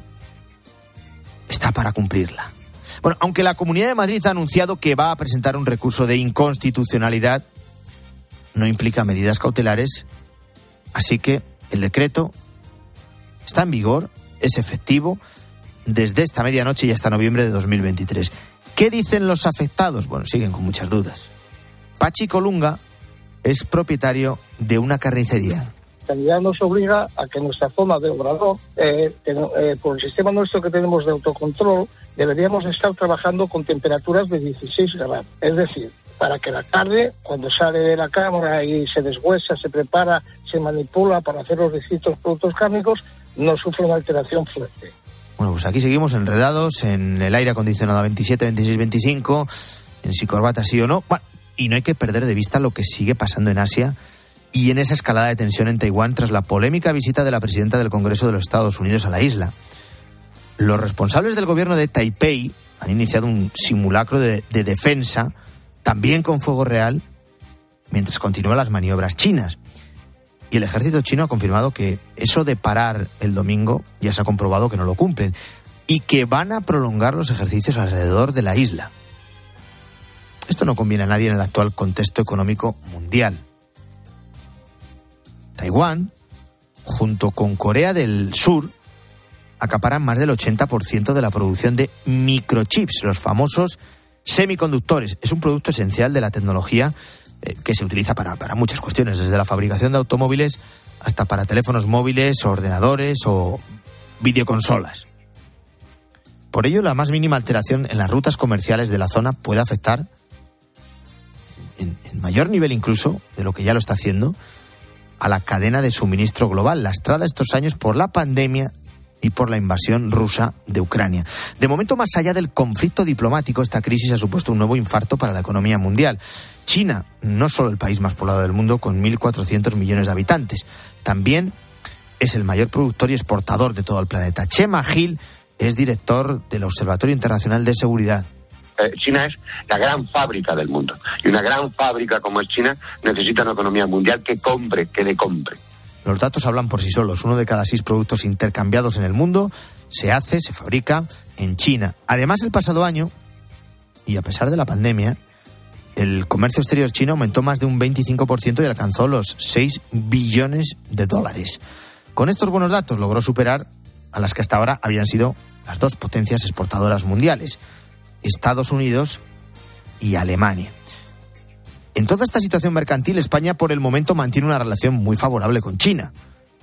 está para cumplirla. Bueno, aunque la Comunidad de Madrid ha anunciado que va a presentar un recurso de inconstitucionalidad, no implica medidas cautelares, así que el decreto está en vigor, es efectivo desde esta medianoche y hasta noviembre de 2023. ¿Qué dicen los afectados? Bueno, siguen con muchas dudas. Pachi Colunga es propietario de una carnicería. La realidad nos obliga a que nuestra zona de obrador, por el sistema nuestro que tenemos de autocontrol, deberíamos estar trabajando con temperaturas de 16 grados. Es decir, para que la carne, cuando sale de la cámara y se deshuesa, se prepara, se manipula para hacer los distintos productos cárnicos, no sufre una alteración fuerte. Bueno, pues aquí seguimos enredados en el aire acondicionado a 27, 26, 25, en si corbata sí o no. Bueno, y no hay que perder de vista lo que sigue pasando en Asia y en esa escalada de tensión en Taiwán tras la polémica visita de la presidenta del Congreso de los Estados Unidos a la isla. Los responsables del gobierno de Taipei han iniciado un simulacro de defensa, también con fuego real, mientras continúan las maniobras chinas. Y el ejército chino ha confirmado que eso de parar el domingo ya se ha comprobado que no lo cumplen y que van a prolongar los ejercicios alrededor de la isla. Esto no conviene a nadie en el actual contexto económico mundial. Taiwán, junto con Corea del Sur, acaparan más del 80% de la producción de microchips, los famosos semiconductores. Es un producto esencial de la tecnología que se utiliza para muchas cuestiones, desde la fabricación de automóviles hasta para teléfonos móviles, ordenadores o videoconsolas. Por ello, la más mínima alteración en las rutas comerciales de la zona puede afectar, en mayor nivel incluso de lo que ya lo está haciendo, a la cadena de suministro global, lastrada estos años por la pandemia y por la invasión rusa de Ucrania. De momento, más allá del conflicto diplomático, esta crisis ha supuesto un nuevo infarto para la economía mundial. China, no solo el país más poblado del mundo, con 1.400 millones de habitantes, también es el mayor productor y exportador de todo el planeta. Chema Gil es director del Observatorio Internacional de Seguridad. China es la gran fábrica del mundo. Y una gran fábrica como es China necesita una economía mundial que le compre. Los datos hablan por sí solos. 1 de cada 6 productos intercambiados en el mundo se fabrica en China. Además, el pasado año, y a pesar de la pandemia, el comercio exterior chino aumentó más de un 25% y alcanzó los 6 billones de dólares. Con estos buenos datos logró superar a las que hasta ahora habían sido las 2 potencias exportadoras mundiales, Estados Unidos y Alemania. En toda esta situación mercantil, España por el momento mantiene una relación muy favorable con China.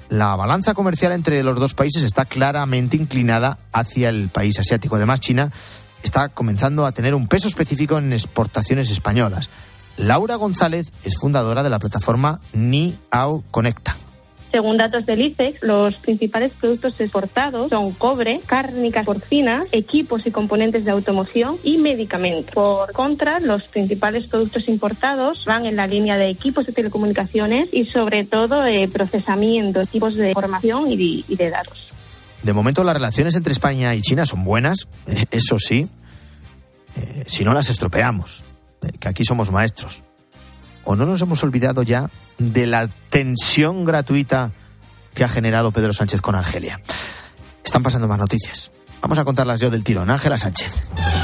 la balanza comercial entre los dos países está claramente inclinada hacia el país asiático. Además, China está comenzando a tener un peso específico en exportaciones españolas. Laura González es fundadora de la plataforma Ni Hao Conecta. Según datos del ICEX, los principales productos exportados son cobre, cárnicas porcinas, equipos y componentes de automoción y medicamentos. Por contra, los principales productos importados van en la línea de equipos de telecomunicaciones y sobre todo procesamiento, equipos de información y de datos. De momento las relaciones entre España y China son buenas, eso sí, si no las estropeamos, que aquí somos maestros. ¿O no nos hemos olvidado ya de la tensión gratuita que ha generado Pedro Sánchez con Argelia? Están pasando más noticias. Vamos a contarlas yo del tirón. Ángela Sánchez.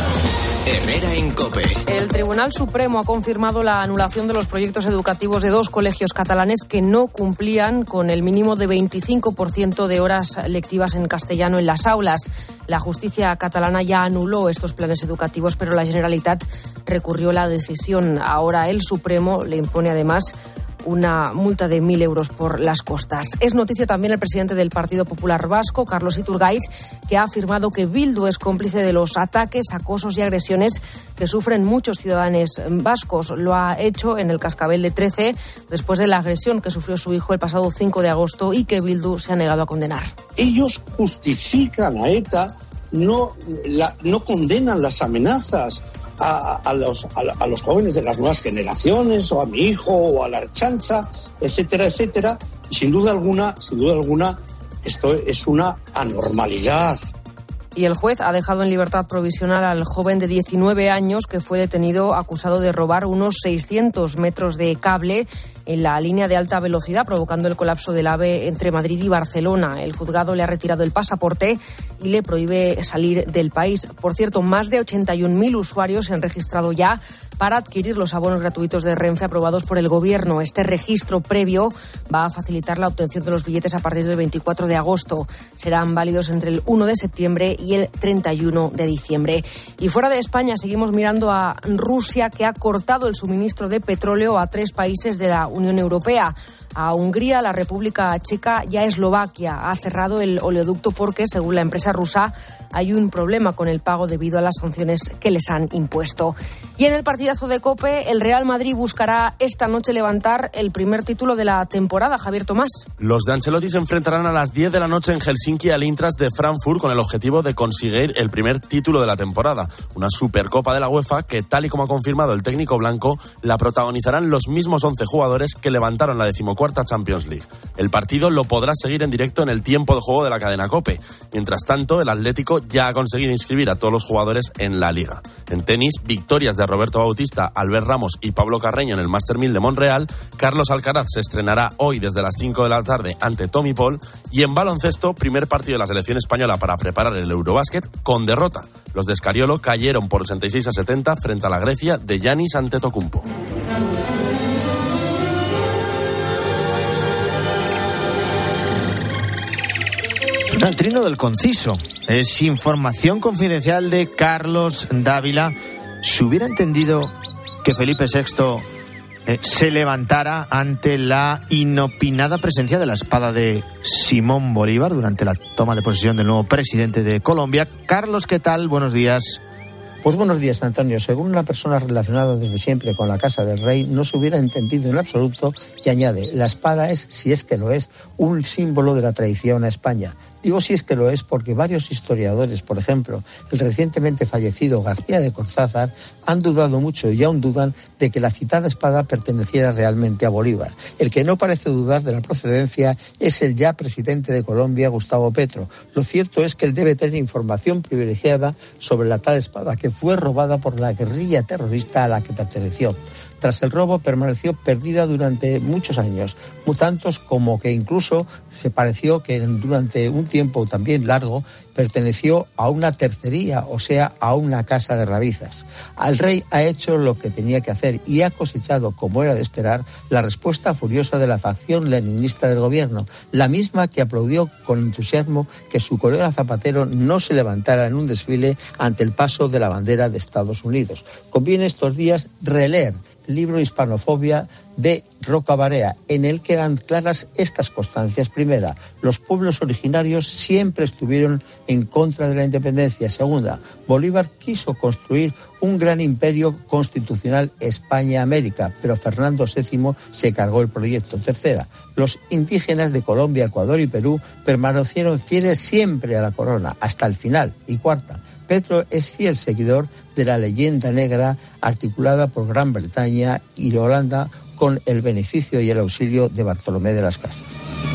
Herrera en COPE. El Tribunal Supremo ha confirmado la anulación de los proyectos educativos de 2 colegios catalanes que no cumplían con el mínimo de 25% de horas lectivas en castellano en las aulas. La justicia catalana ya anuló estos planes educativos, pero la Generalitat recurrió la decisión. Ahora el Supremo le impone además una multa de 1.000 euros por las costas. Es noticia también el presidente del Partido Popular Vasco, Carlos Iturgaiz, que ha afirmado que Bildu es cómplice de los ataques, acosos y agresiones que sufren muchos ciudadanos vascos. Lo ha hecho en el Cascabel de 13, después de la agresión que sufrió su hijo el pasado 5 de agosto y que Bildu se ha negado a condenar. Ellos justifican a ETA, no condenan las amenazas a los jóvenes de las nuevas generaciones, o a mi hijo, o a la Ertzaintza, etcétera, etcétera. Y sin duda alguna, esto es una anormalidad. Y el juez ha dejado en libertad provisional al joven de 19 años que fue detenido acusado de robar unos 600 metros de cable en la línea de alta velocidad, provocando el colapso del AVE entre Madrid y Barcelona. El juzgado le ha retirado el pasaporte y le prohíbe salir del país. Por cierto, más de 81.000 usuarios se han registrado ya para adquirir los abonos gratuitos de Renfe aprobados por el Gobierno. Este registro previo va a facilitar la obtención de los billetes a partir del 24 de agosto. Serán válidos entre el 1 de septiembre y el 31 de diciembre. Y fuera de España seguimos mirando a Rusia, que ha cortado el suministro de petróleo a 3 países de la Unión Europea. A Hungría, la República Checa y a Eslovaquia. Ha cerrado el oleoducto porque, según la empresa rusa, hay un problema con el pago debido a las sanciones que les han impuesto. Y en el partidazo de COPE, el Real Madrid buscará esta noche levantar el primer título de la temporada. Javier Tomás. Los de Ancelotti se enfrentarán a las 10 de la noche en Helsinki al Eintracht de Frankfurt con el objetivo de conseguir el primer título de la temporada. Una Supercopa de la UEFA que, tal y como ha confirmado el técnico blanco, la protagonizarán los mismos 11 jugadores que levantaron la 14ª Champions League. El partido lo podrá seguir en directo en el tiempo de juego de la cadena COPE. Mientras tanto, el Atlético ya ha conseguido inscribir a todos los jugadores en la Liga. En tenis, victorias de Roberto Bautista, Albert Ramos y Pablo Carreño en el Master 1000 de Montreal. Carlos Alcaraz se estrenará hoy desde las 5 de la tarde ante Tommy Paul. Y en baloncesto, primer partido de la selección española para preparar el Eurobásquet con derrota. Los de Escariolo cayeron por 86-70 frente a la Grecia de Giannis Antetokounmpo. Suena el trino del conciso. Es información confidencial de Carlos Dávila. Se hubiera entendido que Felipe VI se levantara ante la inopinada presencia de la espada de Simón Bolívar durante la toma de posesión del nuevo presidente de Colombia. Carlos, ¿qué tal? Buenos días. Pues buenos días, Antonio. Según una persona relacionada desde siempre con la Casa del Rey, no se hubiera entendido en absoluto, y añade, la espada es, si es que lo es, un símbolo de la traición a España. Digo si es que lo es porque varios historiadores, por ejemplo, el recientemente fallecido García de Cortázar, han dudado mucho y aún dudan de que la citada espada perteneciera realmente a Bolívar. El que no parece dudar de la procedencia es el ya presidente de Colombia, Gustavo Petro. Lo cierto es que él debe tener información privilegiada sobre la tal espada que fue robada por la guerrilla terrorista a la que perteneció. Tras el robo permaneció perdida durante muchos años, tantos como que incluso se pareció que durante un tiempo también largo perteneció a una tercería, o sea, a una casa de rabizas. El rey ha hecho lo que tenía que hacer y ha cosechado, como era de esperar, la respuesta furiosa de la facción leninista del gobierno, la misma que aplaudió con entusiasmo que su colega Zapatero no se levantara en un desfile ante el paso de la bandera de Estados Unidos. Conviene estos días releer libro Hispanofobia de Roca Barea, en el que dan claras estas constancias. Primera, los pueblos originarios siempre estuvieron en contra de la independencia. Segunda, Bolívar quiso construir un gran imperio constitucional España-América, pero Fernando VII se cargó el proyecto. Tercera, los indígenas de Colombia, Ecuador y Perú permanecieron fieles siempre a la corona, hasta el final. Y cuarta, Petro es fiel seguidor de la leyenda negra articulada por Gran Bretaña y Holanda con el beneficio y el auxilio de Bartolomé de las Casas.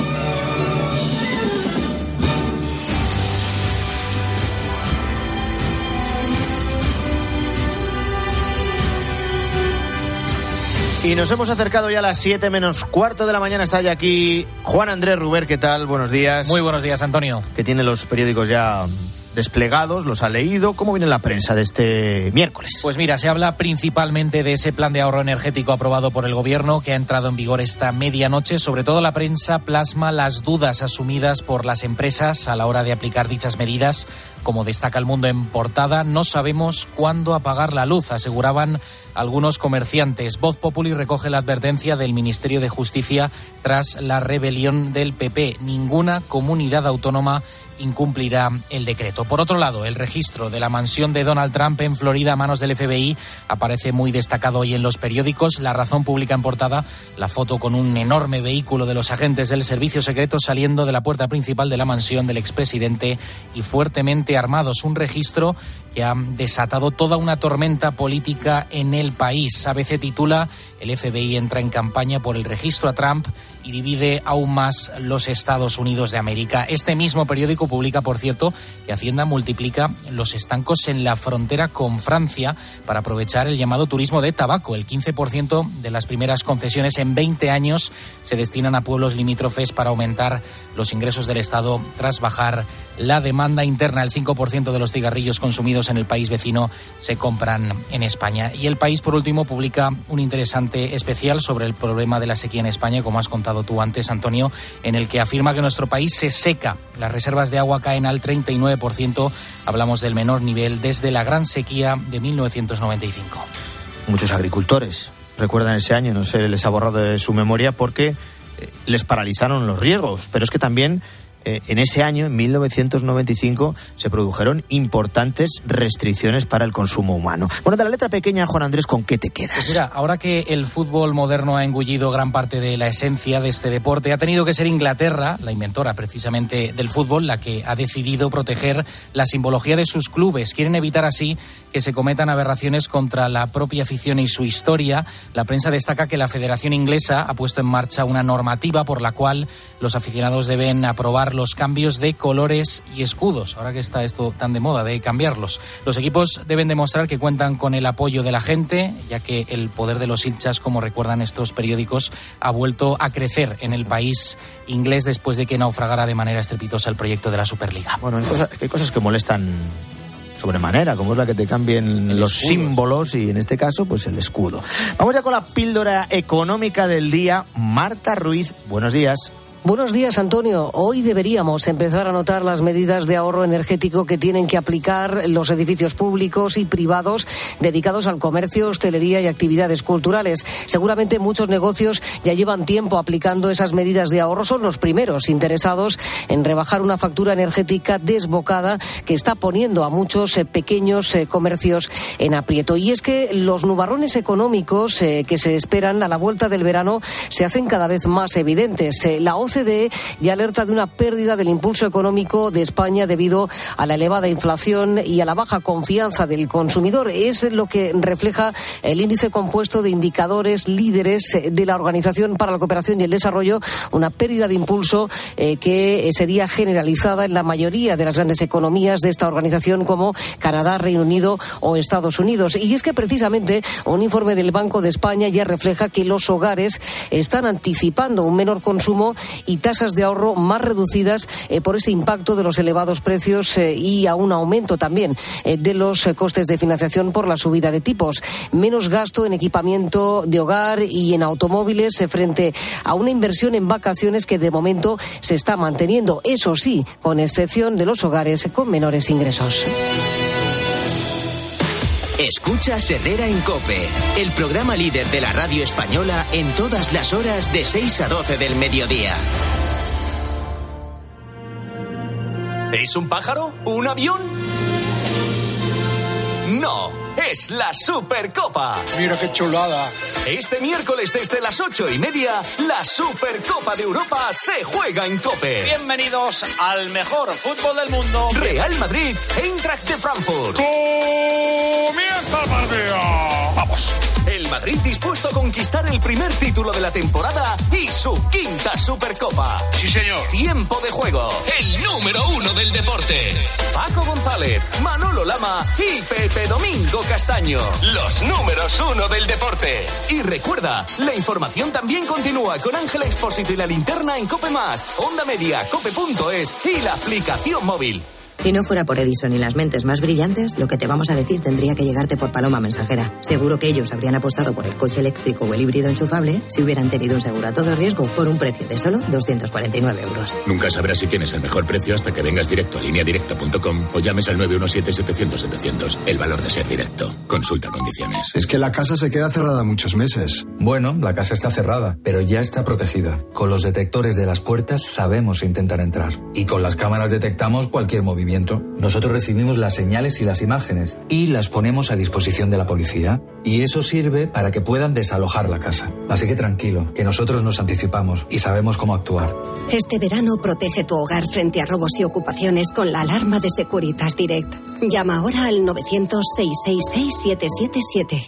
Y nos hemos acercado ya a las 7 menos cuarto de la mañana. Está ya aquí Juan Andrés Ruber. ¿Qué tal? Buenos días. Muy buenos días, Antonio. Que tiene los periódicos ya desplegados, los ha leído. ¿Cómo viene la prensa de este miércoles? Pues mira, se habla principalmente de ese plan de ahorro energético aprobado por el gobierno que ha entrado en vigor esta medianoche. Sobre todo la prensa plasma las dudas asumidas por las empresas a la hora de aplicar dichas medidas. Como destaca El Mundo en portada, no sabemos cuándo apagar la luz, aseguraban algunos comerciantes. Voz Populi recoge la advertencia del Ministerio de Justicia tras la rebelión del PP. Ninguna comunidad autónoma incumplirá el decreto. Por otro lado, el registro de la mansión de Donald Trump en Florida a manos del FBI aparece muy destacado hoy en los periódicos. La Razón publica en portada la foto con un enorme vehículo de los agentes del servicio secreto saliendo de la puerta principal de la mansión del expresidente y fuertemente armados. Un registro que ha desatado toda una tormenta política en el país. ABC titula: el FBI entra en campaña por el registro a Trump y divide aún más los Estados Unidos de América. Este mismo periódico publica, por cierto, que Hacienda multiplica los estancos en la frontera con Francia para aprovechar el llamado turismo de tabaco. El 15% de las primeras concesiones en 20 años se destinan a pueblos limítrofes para aumentar los ingresos del Estado tras bajar la demanda interna. El 5% de los cigarrillos consumidos en el país vecino se compran en España. Y El País, por último, publica un interesante especial sobre el problema de la sequía en España, como has contado tú antes, Antonio, en el que afirma que nuestro país se seca. Las reservas de agua caen al 39%. Hablamos del menor nivel desde la gran sequía de 1995. Muchos agricultores recuerdan ese año, no se les ha borrado de su memoria porque les paralizaron los riegos, pero es que también en ese año, en 1995, se produjeron importantes restricciones para el consumo humano. Bueno, de la letra pequeña, Juan Andrés, ¿con qué te quedas? Pues mira, ahora que el fútbol moderno ha engullido gran parte de la esencia de este deporte, ha tenido que ser Inglaterra, la inventora precisamente del fútbol, la que ha decidido proteger la simbología de sus clubes. Quieren evitar así que se cometan aberraciones contra la propia afición y su historia. La prensa destaca que la Federación Inglesa ha puesto en marcha una normativa por la cual los aficionados deben aprobar los cambios de colores y escudos. Ahora que está esto tan de moda de cambiarlos, los equipos deben demostrar que cuentan con el apoyo de la gente, ya que el poder de los hinchas, como recuerdan estos periódicos, ha vuelto a crecer en el país inglés después de que naufragara de manera estrepitosa el proyecto de la Superliga. Bueno, hay cosas que molestan sobremanera, como es la que te cambien los símbolos y en este caso pues el escudo. Vamos ya con la píldora económica del día. Marta Ruiz, buenos días. Buenos días, Antonio. Hoy deberíamos empezar a notar las medidas de ahorro energético que tienen que aplicar los edificios públicos y privados dedicados al comercio, hostelería y actividades culturales. Seguramente muchos negocios ya llevan tiempo aplicando esas medidas de ahorro. Son los primeros interesados en rebajar una factura energética desbocada que está poniendo a muchos pequeños comercios en aprieto. Y es que los nubarrones económicos que se esperan a la vuelta del verano se hacen cada vez más evidentes. La OCDE ya alerta de una pérdida del impulso económico de España debido a la elevada inflación y a la baja confianza del consumidor. Es lo que refleja el índice compuesto de indicadores líderes de la Organización para la Cooperación y el Desarrollo, una pérdida de impulso que sería generalizada en la mayoría de las grandes economías de esta organización como Canadá, Reino Unido o Estados Unidos. Y es que precisamente un informe del Banco de España ya refleja que los hogares están anticipando un menor consumo y tasas de ahorro más reducidas por ese impacto de los elevados precios y a un aumento también de los costes de financiación por la subida de tipos. Menos gasto en equipamiento de hogar y en automóviles frente a una inversión en vacaciones que de momento se está manteniendo, eso sí, con excepción de los hogares con menores ingresos. Escuchas Herrera en COPE, el programa líder de la radio española en todas las horas de 6 a 12 del mediodía. ¿Es un pájaro? ¿Un avión? No, es la Supercopa. Mira qué chulada. Este miércoles desde las 8:30, la Supercopa de Europa se juega en COPE. Bienvenidos al mejor fútbol del mundo. Real Madrid, Eintracht de Frankfurt. ¡Comienza el partido! ¡Vamos! El Madrid dispuesto a conquistar el primer título de la temporada y su quinta Supercopa. Sí, señor. Tiempo de juego. El número 1 del deporte. Paco González, Manolo Lama y Pepe Domingo Castaño. Los números 1 del deporte. Y recuerda, la información también continúa con Ángela Expósito y la linterna en COPE+, Onda Media, cope.es y la aplicación móvil. Si no fuera por Edison y las mentes más brillantes, lo que te vamos a decir tendría que llegarte por paloma mensajera. Seguro que ellos habrían apostado por el coche eléctrico o el híbrido enchufable si hubieran tenido un seguro a todo riesgo por un precio de solo 249 euros. Nunca sabrás si tienes el mejor precio hasta que vengas directo a lineadirecta.com o llames al 917-700-700. El valor de ser directo. Consulta condiciones. Es que la casa se queda cerrada muchos meses. Bueno, la casa está cerrada, pero ya está protegida. Con los detectores de las puertas sabemos intentar entrar. Y con las cámaras detectamos cualquier movimiento. Nosotros recibimos las señales y las imágenes y las ponemos a disposición de la policía. Y eso sirve para que puedan desalojar la casa. Así que tranquilo, que nosotros nos anticipamos y sabemos cómo actuar. Este verano protege tu hogar frente a robos y ocupaciones con la alarma de Securitas Direct. Llama ahora al 900-666-777.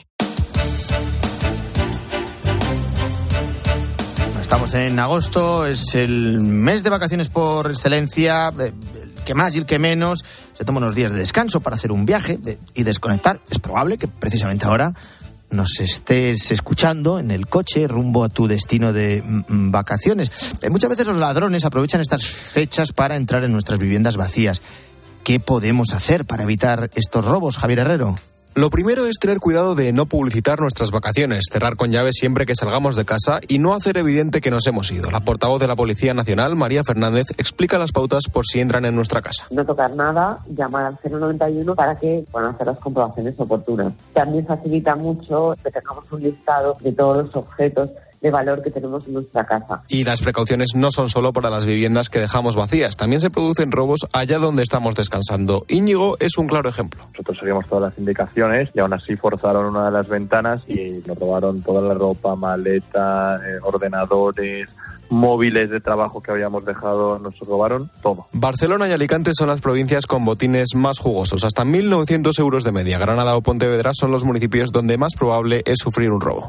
Estamos en agosto, es el mes de vacaciones por excelencia. Que más y el que menos se toma unos días de descanso para hacer un viaje y desconectar. Es probable que precisamente ahora nos estés escuchando en el coche rumbo a tu destino de vacaciones. Muchas veces los ladrones aprovechan estas fechas para entrar en nuestras viviendas vacías. ¿Qué podemos hacer para evitar estos robos, Javier Herrero? Lo primero es tener cuidado de no publicitar nuestras vacaciones, cerrar con llave siempre que salgamos de casa y no hacer evidente que nos hemos ido. La portavoz de la Policía Nacional, María Fernández, explica las pautas por si entran en nuestra casa. No tocar nada, llamar al 091 para que puedan hacer las comprobaciones oportunas. También facilita mucho que tengamos un listado de todos los objetos de valor que tenemos en nuestra casa. Y las precauciones no son solo para las viviendas que dejamos vacías, también se producen robos allá donde estamos descansando. Íñigo es un claro ejemplo. Nosotros seguíamos todas las indicaciones y aún así forzaron una de las ventanas y nos robaron toda la ropa, maleta, ordenadores, móviles de trabajo que habíamos dejado, nos robaron todo. Barcelona y Alicante son las provincias con botines más jugosos, hasta 1.900 euros de media. Granada o Pontevedra son los municipios donde más probable es sufrir un robo.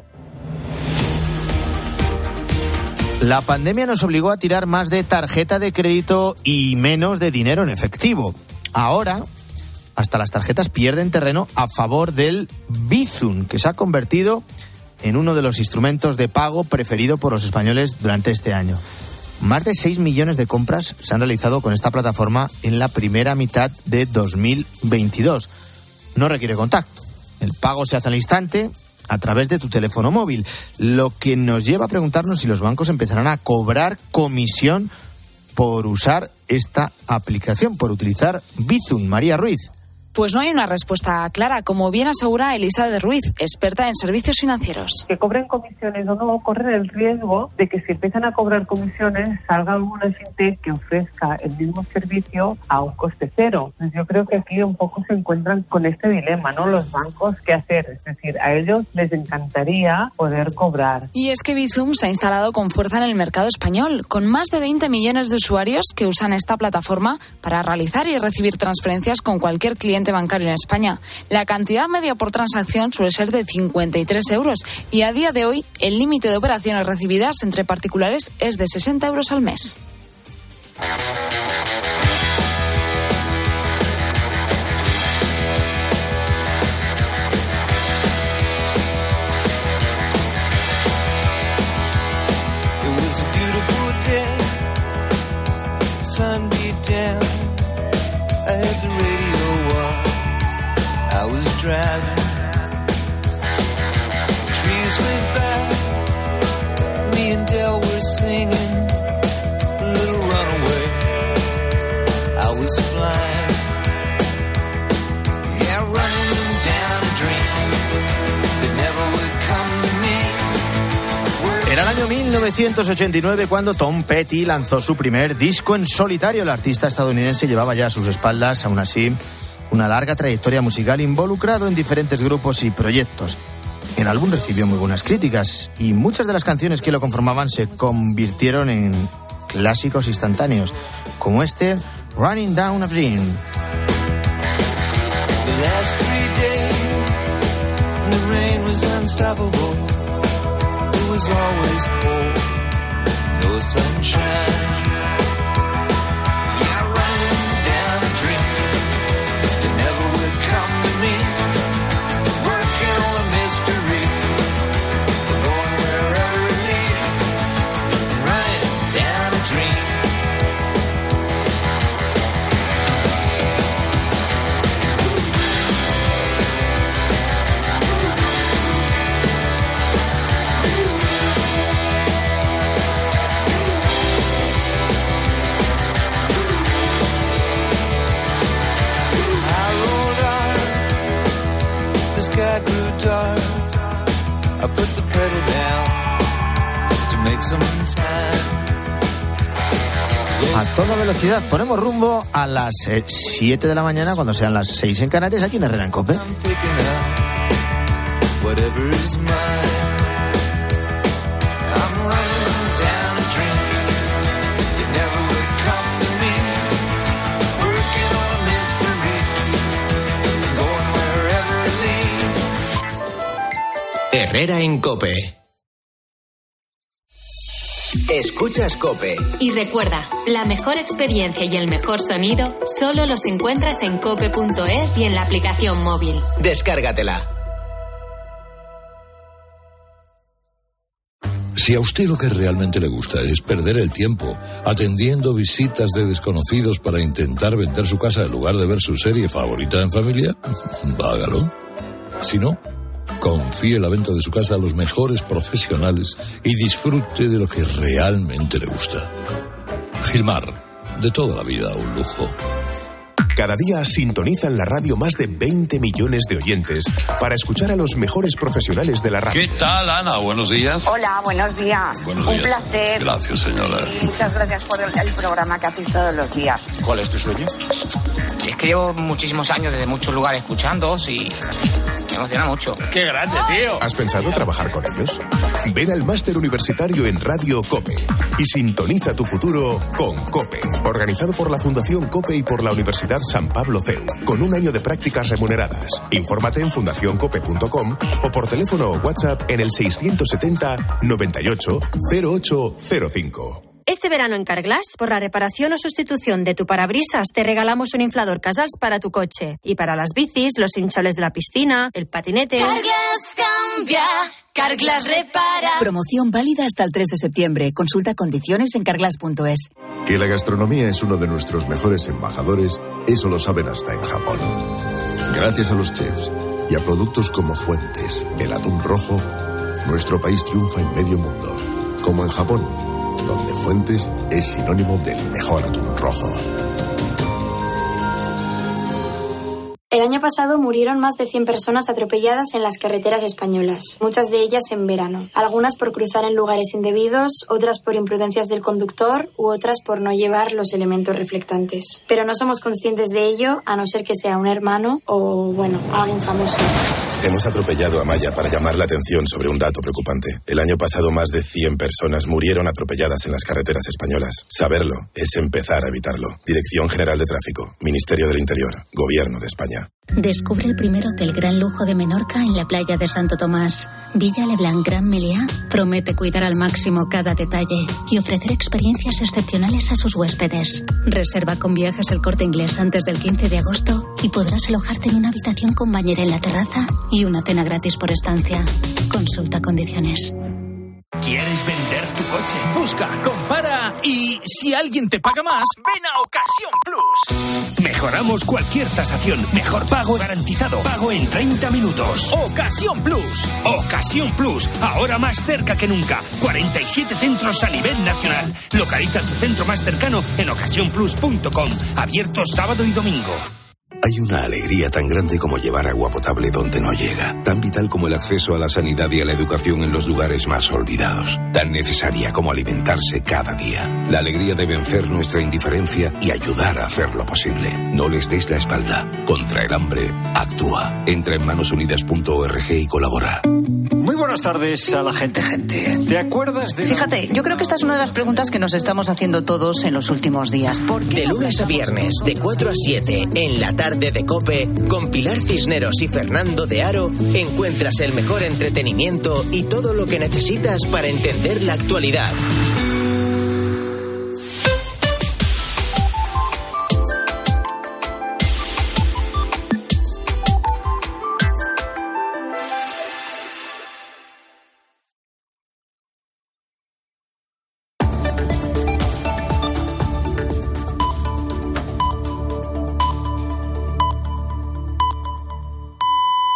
La pandemia nos obligó a tirar más de tarjeta de crédito y menos de dinero en efectivo. Ahora, hasta las tarjetas pierden terreno a favor del Bizum, que se ha convertido en uno de los instrumentos de pago preferido por los españoles durante este año. Más de 6 millones de compras se han realizado con esta plataforma en la primera mitad de 2022. No requiere contacto. El pago se hace al instante a través de tu teléfono móvil, lo que nos lleva a preguntarnos si los bancos empezarán a cobrar comisión por usar esta aplicación, por utilizar Bizum. María Ruiz. Pues no hay una respuesta clara, como bien asegura Elisa de Ruiz, experta en servicios financieros. Que cobren comisiones o no, corren el riesgo de que si empiezan a cobrar comisiones salga alguna fintech que ofrezca el mismo servicio a un coste cero. Entonces yo creo que aquí un poco se encuentran con este dilema, ¿no? Los bancos, ¿qué hacer? Es decir, a ellos les encantaría poder cobrar. Y es que Bizum se ha instalado con fuerza en el mercado español, con más de 20 millones de usuarios que usan esta plataforma para realizar y recibir transferencias con cualquier cliente bancario en España. La cantidad media por transacción suele ser de 53 euros y a día de hoy el límite de operaciones recibidas entre particulares es de 60 euros al mes. driving. Trees went by, me and Dell were singing a little runaway. I was flying, yeah, running down a dream that never would come to me. Era el año 1989 cuando Tom Petty lanzó su primer disco en solitario. El artista estadounidense llevaba ya a sus espaldas, aún así, una larga trayectoria musical, involucrado en diferentes grupos y proyectos. El álbum recibió muy buenas críticas y muchas de las canciones que lo conformaban se convirtieron en clásicos instantáneos, como este Running Down a Dream. The last 3 days, the rain was unstoppable. It was always cold, no sunshine. Yeah, running down a dream that never would come to me. Working on a mystery, going wherever it leads. Running down a dream. Sky grew dark. I put the pedal down to make some time. A toda velocidad ponemos rumbo a las 7 de la mañana, cuando sean las 6 en Canarias, aquí en Herrera en COPE. Whatever is mine. I'm running down a dream that never would come to me. Working on a mystery, going wherever it leads. Herrera en COPE. Escuchas COPE. Y recuerda, la mejor experiencia y el mejor sonido solo los encuentras en cope.es y en la aplicación móvil. Descárgatela. Si a usted lo que realmente le gusta es perder el tiempo atendiendo visitas de desconocidos para intentar vender su casa en lugar de ver su serie favorita en familia, hágalo. Si no, confíe la venta de su casa a los mejores profesionales y disfrute de lo que realmente le gusta. Gilmar, de toda la vida un lujo. Cada día sintonizan la radio más de 20 millones de oyentes para escuchar a los mejores profesionales de la radio. ¿Qué tal, Ana? Buenos días. Hola, buenos días. Buenos días. Un placer. Gracias, señora. Y muchas gracias por el programa que hacéis todos los días. ¿Cuál es tu sueño? Es que llevo muchísimos años desde muchos lugares escuchándoos y me emociona mucho. ¡Qué grande, tío! ¿Has pensado trabajar con ellos? Ven al máster universitario en Radio COPE y sintoniza tu futuro con COPE. Organizado por la Fundación COPE y por la Universidad San Pablo CEU, con un año de prácticas remuneradas. Infórmate en fundacioncope.com o por teléfono o WhatsApp en el 670 98 0805. Este verano en Carglass, por la reparación o sustitución de tu parabrisas, te regalamos un inflador Casals para tu coche. Y para las bicis, los hinchables de la piscina, el patinete... Carglass cambia, Carglass repara. Promoción válida hasta el 3 de septiembre. Consulta condiciones en carglass.es. Que la gastronomía es uno de nuestros mejores embajadores, eso lo saben hasta en Japón. Gracias a los chefs y a productos como Fuentes, el atún rojo, nuestro país triunfa en medio mundo. Como en Japón, donde Fuentes es sinónimo del mejor atún rojo. El año pasado murieron más de 100 personas atropelladas en las carreteras españolas, muchas de ellas en verano. Algunas por cruzar en lugares indebidos, otras por imprudencias del conductor u otras por no llevar los elementos reflectantes. Pero no somos conscientes de ello, a no ser que sea un hermano o, bueno, alguien famoso. Hemos atropellado a Maya para llamar la atención sobre un dato preocupante. El año pasado más de 100 personas murieron atropelladas en las carreteras españolas. Saberlo es empezar a evitarlo. Dirección General de Tráfico, Ministerio del Interior, Gobierno de España. Descubre el primer hotel gran lujo de Menorca en la playa de Santo Tomás. Villa Leblanc Gran Meliá promete cuidar al máximo cada detalle y ofrecer experiencias excepcionales a sus huéspedes. Reserva con Viajes El Corte Inglés antes del 15 de agosto y podrás alojarte en una habitación con bañera en la terraza y una cena gratis por estancia. Consulta condiciones. ¿Quieres vender tu coche. Busca, compara y si alguien te paga más, ven a Ocasión Plus. Mejoramos cualquier tasación. Mejor pago garantizado. Pago en 30 minutos. Ocasión Plus. Ocasión Plus. Ahora más cerca que nunca. 47 centros a nivel nacional. Localiza tu centro más cercano en ocasiónplus.com. Abierto sábado y domingo. Hay una alegría tan grande como llevar agua potable donde no llega, tan vital como el acceso a la sanidad y a la educación en los lugares más olvidados, tan necesaria como alimentarse cada día. La alegría de vencer nuestra indiferencia y ayudar a hacerlo posible. No les des la espalda. Contra el hambre, actúa. Entra en manosunidas.org y colabora. Muy buenas tardes a la gente. ¿Te acuerdas de...? Fíjate, yo creo que esta es una de las preguntas que nos estamos haciendo todos en los últimos días. ¿Por qué? De lunes a viernes, de 4 a 7, en la tarde de COPE, con Pilar Cisneros y Fernando de Aro, encuentras el mejor entretenimiento y todo lo que necesitas para entender la actualidad.